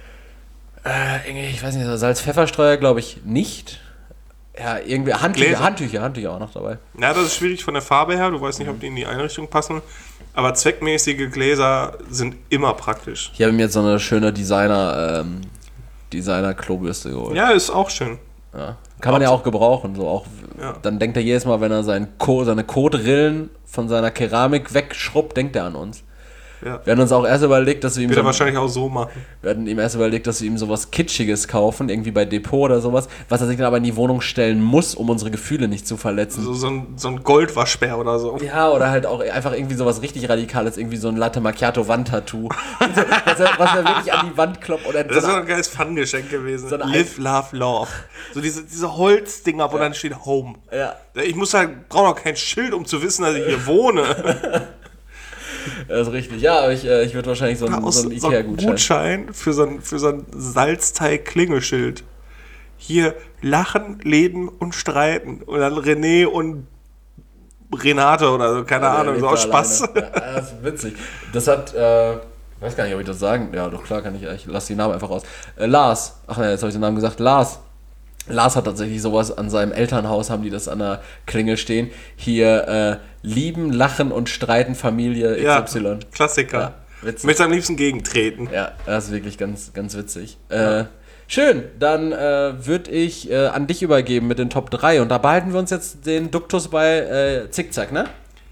Äh, irgendwie, ich weiß nicht, Salz-Pfefferstreuer glaube ich nicht. Ja, irgendwie Handtücher, Gläser. Handtücher, Handtücher auch noch dabei. Ja, das ist schwierig von der Farbe her. Du weißt nicht, ob die in die Einrichtung passen. Aber zweckmäßige Gläser sind immer praktisch. Ich habe mir jetzt so eine schöne Designer, ähm, Designer-Klobürste geholt. Ja, ist auch schön. Ja. Kann man ja auch gebrauchen. So auch, Ja. Dann denkt er jedes Mal, wenn er sein Ko- seine Kotrillen von seiner Keramik wegschrubbt, denkt er an uns. Ja. Wir hatten uns auch erst überlegt, dass wir ihm Wird so, er wahrscheinlich auch so machen. wir hatten ihm erst überlegt, dass wir ihm sowas Kitschiges kaufen, irgendwie bei Depot oder sowas, was er sich dann aber in die Wohnung stellen muss, um unsere Gefühle nicht zu verletzen. So, so ein, so ein Goldwaschbär oder so. Ja, oder halt auch einfach irgendwie sowas richtig Radikales, irgendwie so ein Latte Macchiato Wandtattoo. was, er, was er wirklich an die Wand kloppt. Oder Das ist so doch eine, ein geiles Fun-Geschenk gewesen. So eine Live, love, love. So diese, diese Holzdinger, wo Ja. dann steht Home. ja, Ich muss halt, brauche noch kein Schild, um zu wissen, dass ich hier wohne. das ist richtig. Ja, aber ich, äh, ich würde wahrscheinlich so einen, Aus, so einen so ein Ikea-Gutschein. Gutschein für so ein, für so ein Salzteig-Klingelschild. Hier lachen, leben und streiten. Und dann René und Renate oder so, keine Ja, der Ahnung, lebt so aus da Spaß. alleine. Ja, das ist witzig. Das hat, äh, ich weiß gar nicht, ob ich das sagen. Ja, doch klar kann ich. Ich lasse die Namen einfach raus. Äh, Lars. Ach ne, jetzt habe ich den Namen gesagt. Lars. Lars hat tatsächlich sowas an seinem Elternhaus, haben die das an der Klingel stehen. Hier, äh, lieben, lachen und streiten Familie Ja, X Y. Klassiker. Ja, Ich witzig. möchte am liebsten gegentreten. Ja, das ist wirklich ganz, ganz witzig. Äh, schön, dann äh, würde ich äh, an dich übergeben mit den Top drei. Und da behalten wir uns jetzt den Duktus bei äh, Zickzack, ne?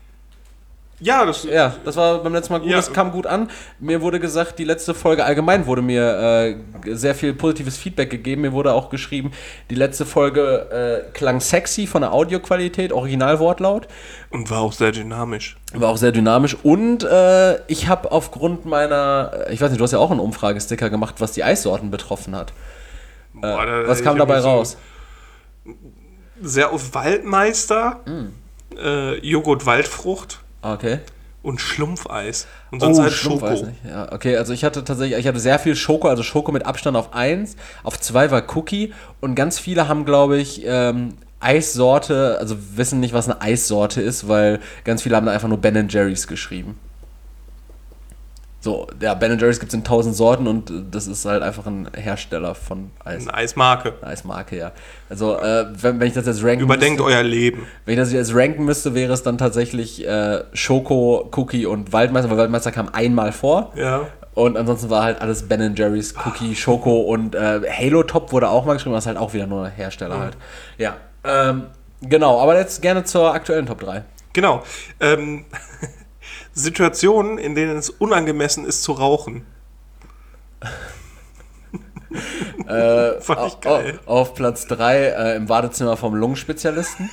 Ja, das Ja, das war beim letzten Mal gut, Ja. das kam gut an. Mir wurde gesagt, die letzte Folge allgemein wurde mir äh, sehr viel positives Feedback gegeben. Mir wurde auch geschrieben, die letzte Folge äh, klang sexy von der Audioqualität, Originalwortlaut. und war auch sehr dynamisch. War auch sehr dynamisch. Und äh, ich habe aufgrund meiner, ich weiß nicht, du hast ja auch einen Umfragesticker gemacht, was die Eissorten betroffen hat. Äh, Boah, da- was ich kam hab dabei jetzt so raus? Sehr auf Waldmeister, äh, Joghurt Waldfrucht Okay. und Schlumpfeis. Und sonst halt Schoko. Oh, Schlumpfeis nicht. Ja, okay, also ich hatte tatsächlich, ich hatte sehr viel Schoko, also Schoko mit Abstand auf eins, auf zwei war Cookie und ganz viele haben, glaube ich, ähm, Eissorte, also wissen nicht, was eine Eissorte ist, weil ganz viele haben da einfach nur Ben and Jerry's geschrieben. So, ja, Ben and Jerry's gibt es in tausend Sorten und das ist halt einfach ein Hersteller von Eis. Eine Eismarke. Eine Eismarke, ja. Also, äh, wenn, wenn ich das jetzt ranken Überdenkt müsste, euer Leben. wenn ich das jetzt ranken müsste, wäre es dann tatsächlich äh, Schoko, Cookie und Waldmeister, weil Waldmeister kam einmal vor. Ja. Und ansonsten war halt alles Ben and Jerry's, Cookie, Schoko und äh, Halo Top wurde auch mal geschrieben, das ist halt auch wieder nur Hersteller mhm. halt. Ja, ähm, genau, aber jetzt gerne zur aktuellen Top drei. Genau. Ähm, Situationen, in denen es unangemessen ist zu rauchen. äh, Fand ich geil. Auf, auf Platz drei äh, im Badezimmer vom Lungenspezialisten.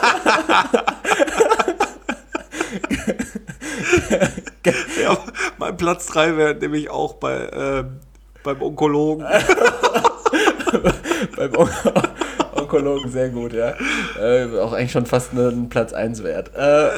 Ja, mein Platz drei wäre nämlich auch bei, äh, beim Onkologen. beim On- Onkologen, sehr gut, ja. Äh, auch eigentlich schon fast einen Platz eins wert. Äh,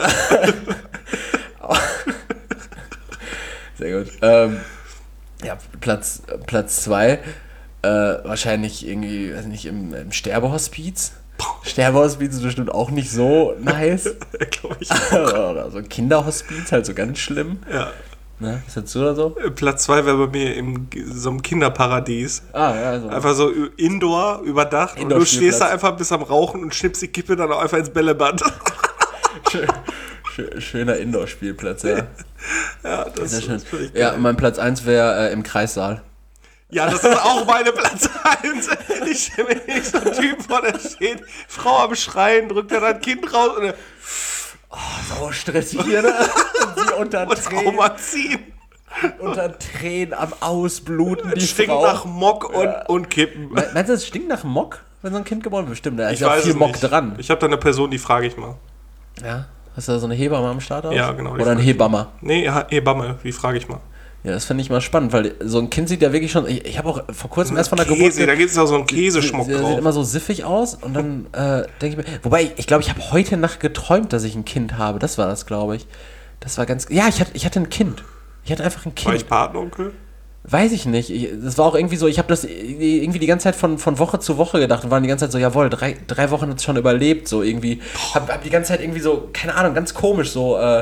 sehr gut. Ähm, ja, Platz Platz zwei äh, wahrscheinlich irgendwie, weiß nicht, im, im Sterbehospiz. Sterbehospiz ist bestimmt auch nicht so nice. Glaube ich. Oder so ein Kinderhospiz, halt so ganz schlimm. Ja. Ne, was hättest du da so? Platz zwei wäre bei mir in so einem Kinderparadies. Ah, ja, so. Einfach so indoor, überdacht. Und du stehst da einfach bis am Rauchen und schnippst die Kippe dann auch einfach ins Bällebad. Schön, schön, schöner Indoor-Spielplatz, ja. Ja, das, Sehr schön. das finde ich Ja, geil. mein Platz eins wäre äh, im Kreissaal. Ja, das ist auch meine Platz eins. Ich stelle mir nicht so einen Typ vor, der steht, Frau am Schreien, drückt dann ein Kind raus und Oh, sau stressig hier, ne? Und sie unter muss Tränen, Trauma ziehen. unter Tränen am Ausbluten, die Es stinkt Frau. nach Mock und, Ja. und Kippen. Me- Meinst du, es stinkt nach Mock, wenn so ein Kind geboren wird? Bestimmt, da ist Ich ja auch weiß viel es Mock nicht. dran. Ich habe da eine Person, die frage ich mal. Ja, hast du da so eine Hebamme am Start aus? Ja, genau, die Oder ein frage ich. Hebammer? Nee, Ha- Hebamme, die frage ich mal. Ja, das finde ich mal spannend, weil so ein Kind sieht ja wirklich schon, ich, ich habe auch vor kurzem erst von der Geburt Käse, da gibt es auch so einen Käseschmuck Der sieht drauf. immer so siffig aus und dann äh, denke ich mir, wobei ich, ich glaube, ich habe heute Nacht geträumt, dass ich ein Kind habe. Das war das, glaube ich. Das war ganz, ja, ich hatte, ich hatte ein Kind. Ich hatte einfach ein War Kind. ich Patenonkel? Weiß ich nicht. Ich, das war auch irgendwie so, ich habe das irgendwie die ganze Zeit von, von Woche zu Woche gedacht und waren die ganze Zeit so, jawohl, drei, drei Wochen hat es schon überlebt, so irgendwie. Hab, hab die ganze Zeit irgendwie so, keine Ahnung, ganz komisch so, äh,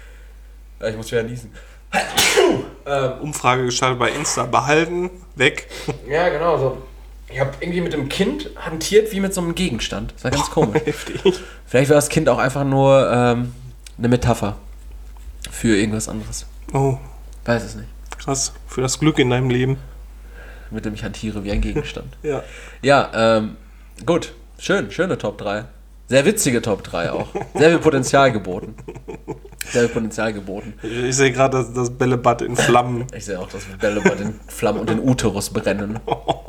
ich muss wieder niesen. Ähm, Umfrage gestartet bei Insta. Behalten, weg. Ja, genau, so. Ich habe irgendwie mit dem Kind hantiert wie mit so einem Gegenstand. Das war ganz komisch. Heftig. Vielleicht war das Kind auch einfach nur ähm, eine Metapher für irgendwas anderes. Oh, Weiß es nicht. krass. Für das Glück in deinem Leben. Mit dem ich hantiere wie ein Gegenstand. Ja. Ja, ähm, gut. Schön, schöne Top drei. Sehr witzige Top drei auch. Sehr viel Potenzial geboten. Sehr viel Potenzial geboten. Ich, ich sehe gerade das, das Bällebad in Flammen. Ich sehe auch, dass Bällebad in Flammen und den Uterus brennen.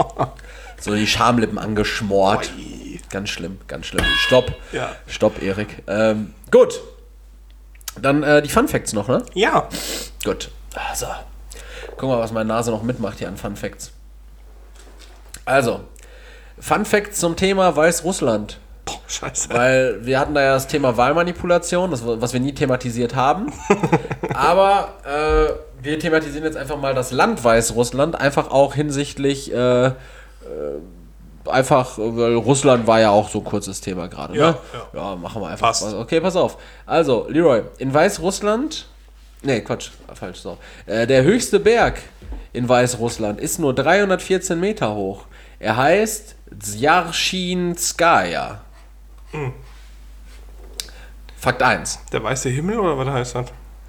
So die Schamlippen angeschmort. Ui. Ganz schlimm, ganz schlimm. Stopp. Ja. Stopp, Erik. Ähm, gut. Dann äh, die Fun Facts noch, ne? Ja. Gut. Also. Guck mal, was meine Nase noch mitmacht hier an Fun Facts. Also. Fun Facts zum Thema Weißrussland. Boah, scheiße. Weil wir hatten da ja das Thema Wahlmanipulation, das, was wir nie thematisiert haben. Aber äh, wir thematisieren jetzt einfach mal das Land Weißrussland, einfach auch hinsichtlich, äh, äh, einfach, weil Russland war ja auch so ein kurzes Thema gerade. Ja, ne? ja. Ja, machen wir einfach. Passt. Was. Okay, pass auf. Also, Leroy, in Weißrussland, nee, Quatsch, falsch, so. Äh, der höchste Berg in Weißrussland ist nur dreihundertvierzehn Meter hoch. Er heißt Zjarzschinskaja. Hm. Fakt eins. Der weiße Himmel oder was heißt das?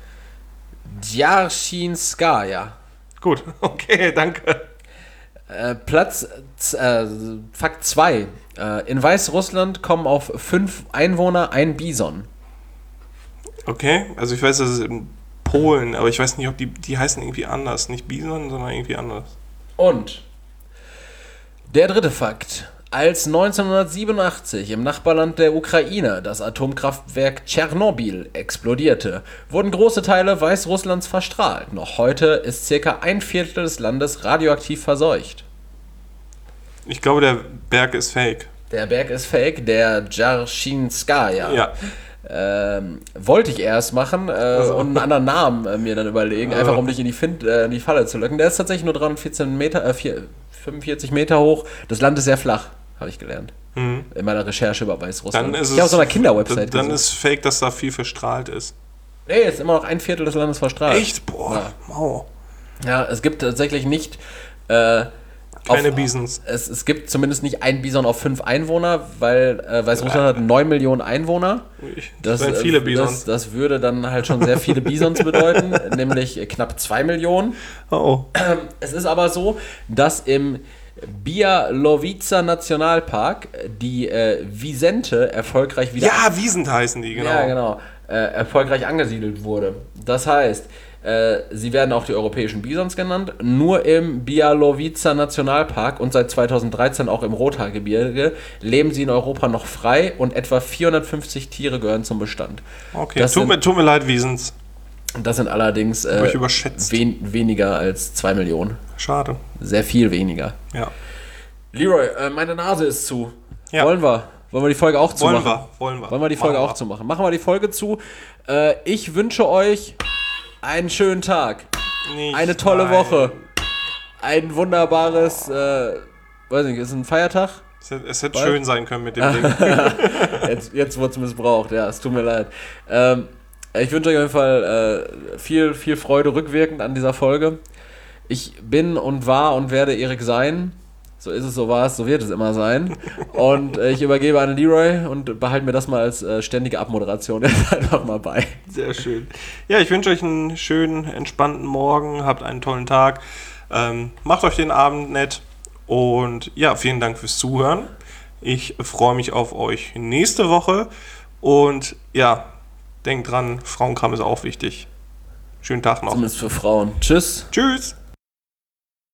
Djarzschinskaja. Gut, okay, danke. Äh, Platz, äh, Fakt zwei. Äh, in Weißrussland kommen auf fünf Einwohner ein Bison. Okay, also ich weiß, das ist in Polen, aber ich weiß nicht, ob die, die heißen irgendwie anders. Nicht Bison, sondern irgendwie anders. Und der dritte Fakt. Als neunzehnhundertsiebenundachtzig im Nachbarland der Ukraine das Atomkraftwerk Tschernobyl explodierte, wurden große Teile Weißrusslands verstrahlt. Noch heute ist circa ein Viertel des Landes radioaktiv verseucht. Ich glaube, der Berg ist fake. Der Berg ist fake, der Djarzschinskaja. Ja. Ähm, wollte ich erst machen äh, Also. und einen anderen Namen äh, mir dann überlegen, einfach um dich in die, Find, äh, in die Falle zu locken. Der ist tatsächlich nur dreihundertvierzehn Meter, äh, vier, fünfundvierzig Meter hoch. Das Land ist sehr flach, habe ich gelernt. Mhm. In meiner Recherche über Weißrussland. Dann ist ich habe auf so einer es, Kinderwebsite Dann gesucht. ist fake, dass da viel verstrahlt ist. Nee, ist immer noch ein Viertel des Landes verstrahlt. Echt? Boah, Ja. wow. Ja, es gibt tatsächlich nicht... Äh, Keine auf, Bisons. Es, es gibt zumindest nicht ein Bison auf fünf Einwohner, weil äh, Weißrussland hat neun Millionen Einwohner. Das sind viele äh, Bisons. Das, das würde dann halt schon sehr viele Bisons bedeuten, nämlich knapp zwei Millionen. Oh, oh. Es ist aber so, dass im Bialowica Nationalpark die äh, Wisente erfolgreich wieder... Ja, Wiesent heißen die, genau. Ja, genau. Äh, erfolgreich angesiedelt wurde. Das heißt, äh, sie werden auch die europäischen Bisons genannt, nur im Bialowica Nationalpark und seit zweitausenddreizehn auch im Rothaargebirge leben sie in Europa noch frei und etwa vierhundertfünfzig Tiere gehören zum Bestand. Okay, Das tut, sind- mir, tut mir leid, Wiesens. Das sind allerdings Hab ich äh, überschätzt. wen, weniger als zwei Millionen. Schade. Sehr viel weniger. Ja. Leroy, äh, meine Nase ist zu. Ja. Wollen wir? Wollen wir die Folge auch Wollen zumachen? wir, wollen wir. Wollen wir die Folge Machen auch zumachen? Machen wir die Folge zu. Äh, ich wünsche euch einen schönen Tag, Nicht eine tolle nein. Woche, ein wunderbares, äh, weiß nicht, ist ein Feiertag? Es hätte, es hätte Bald? schön sein können mit dem Ding. Jetzt, jetzt wurde es missbraucht, ja, es tut mir leid. Ähm, ich wünsche euch auf jeden Fall äh, viel, viel Freude rückwirkend an dieser Folge. Ich bin und war und werde Erik sein. So ist es, so war es, so wird es immer sein. Und äh, ich übergebe an Leroy und behalte mir das mal als äh, ständige Abmoderation jetzt einfach mal bei. Sehr schön. Ja, ich wünsche euch einen schönen, entspannten Morgen. Habt einen tollen Tag. Ähm, macht euch den Abend nett. Und ja, vielen Dank fürs Zuhören. Ich freue mich auf euch nächste Woche. Und ja, denkt dran, Frauenkram ist auch wichtig. Schönen Tag noch. Zumindest für Frauen. Tschüss. Tschüss.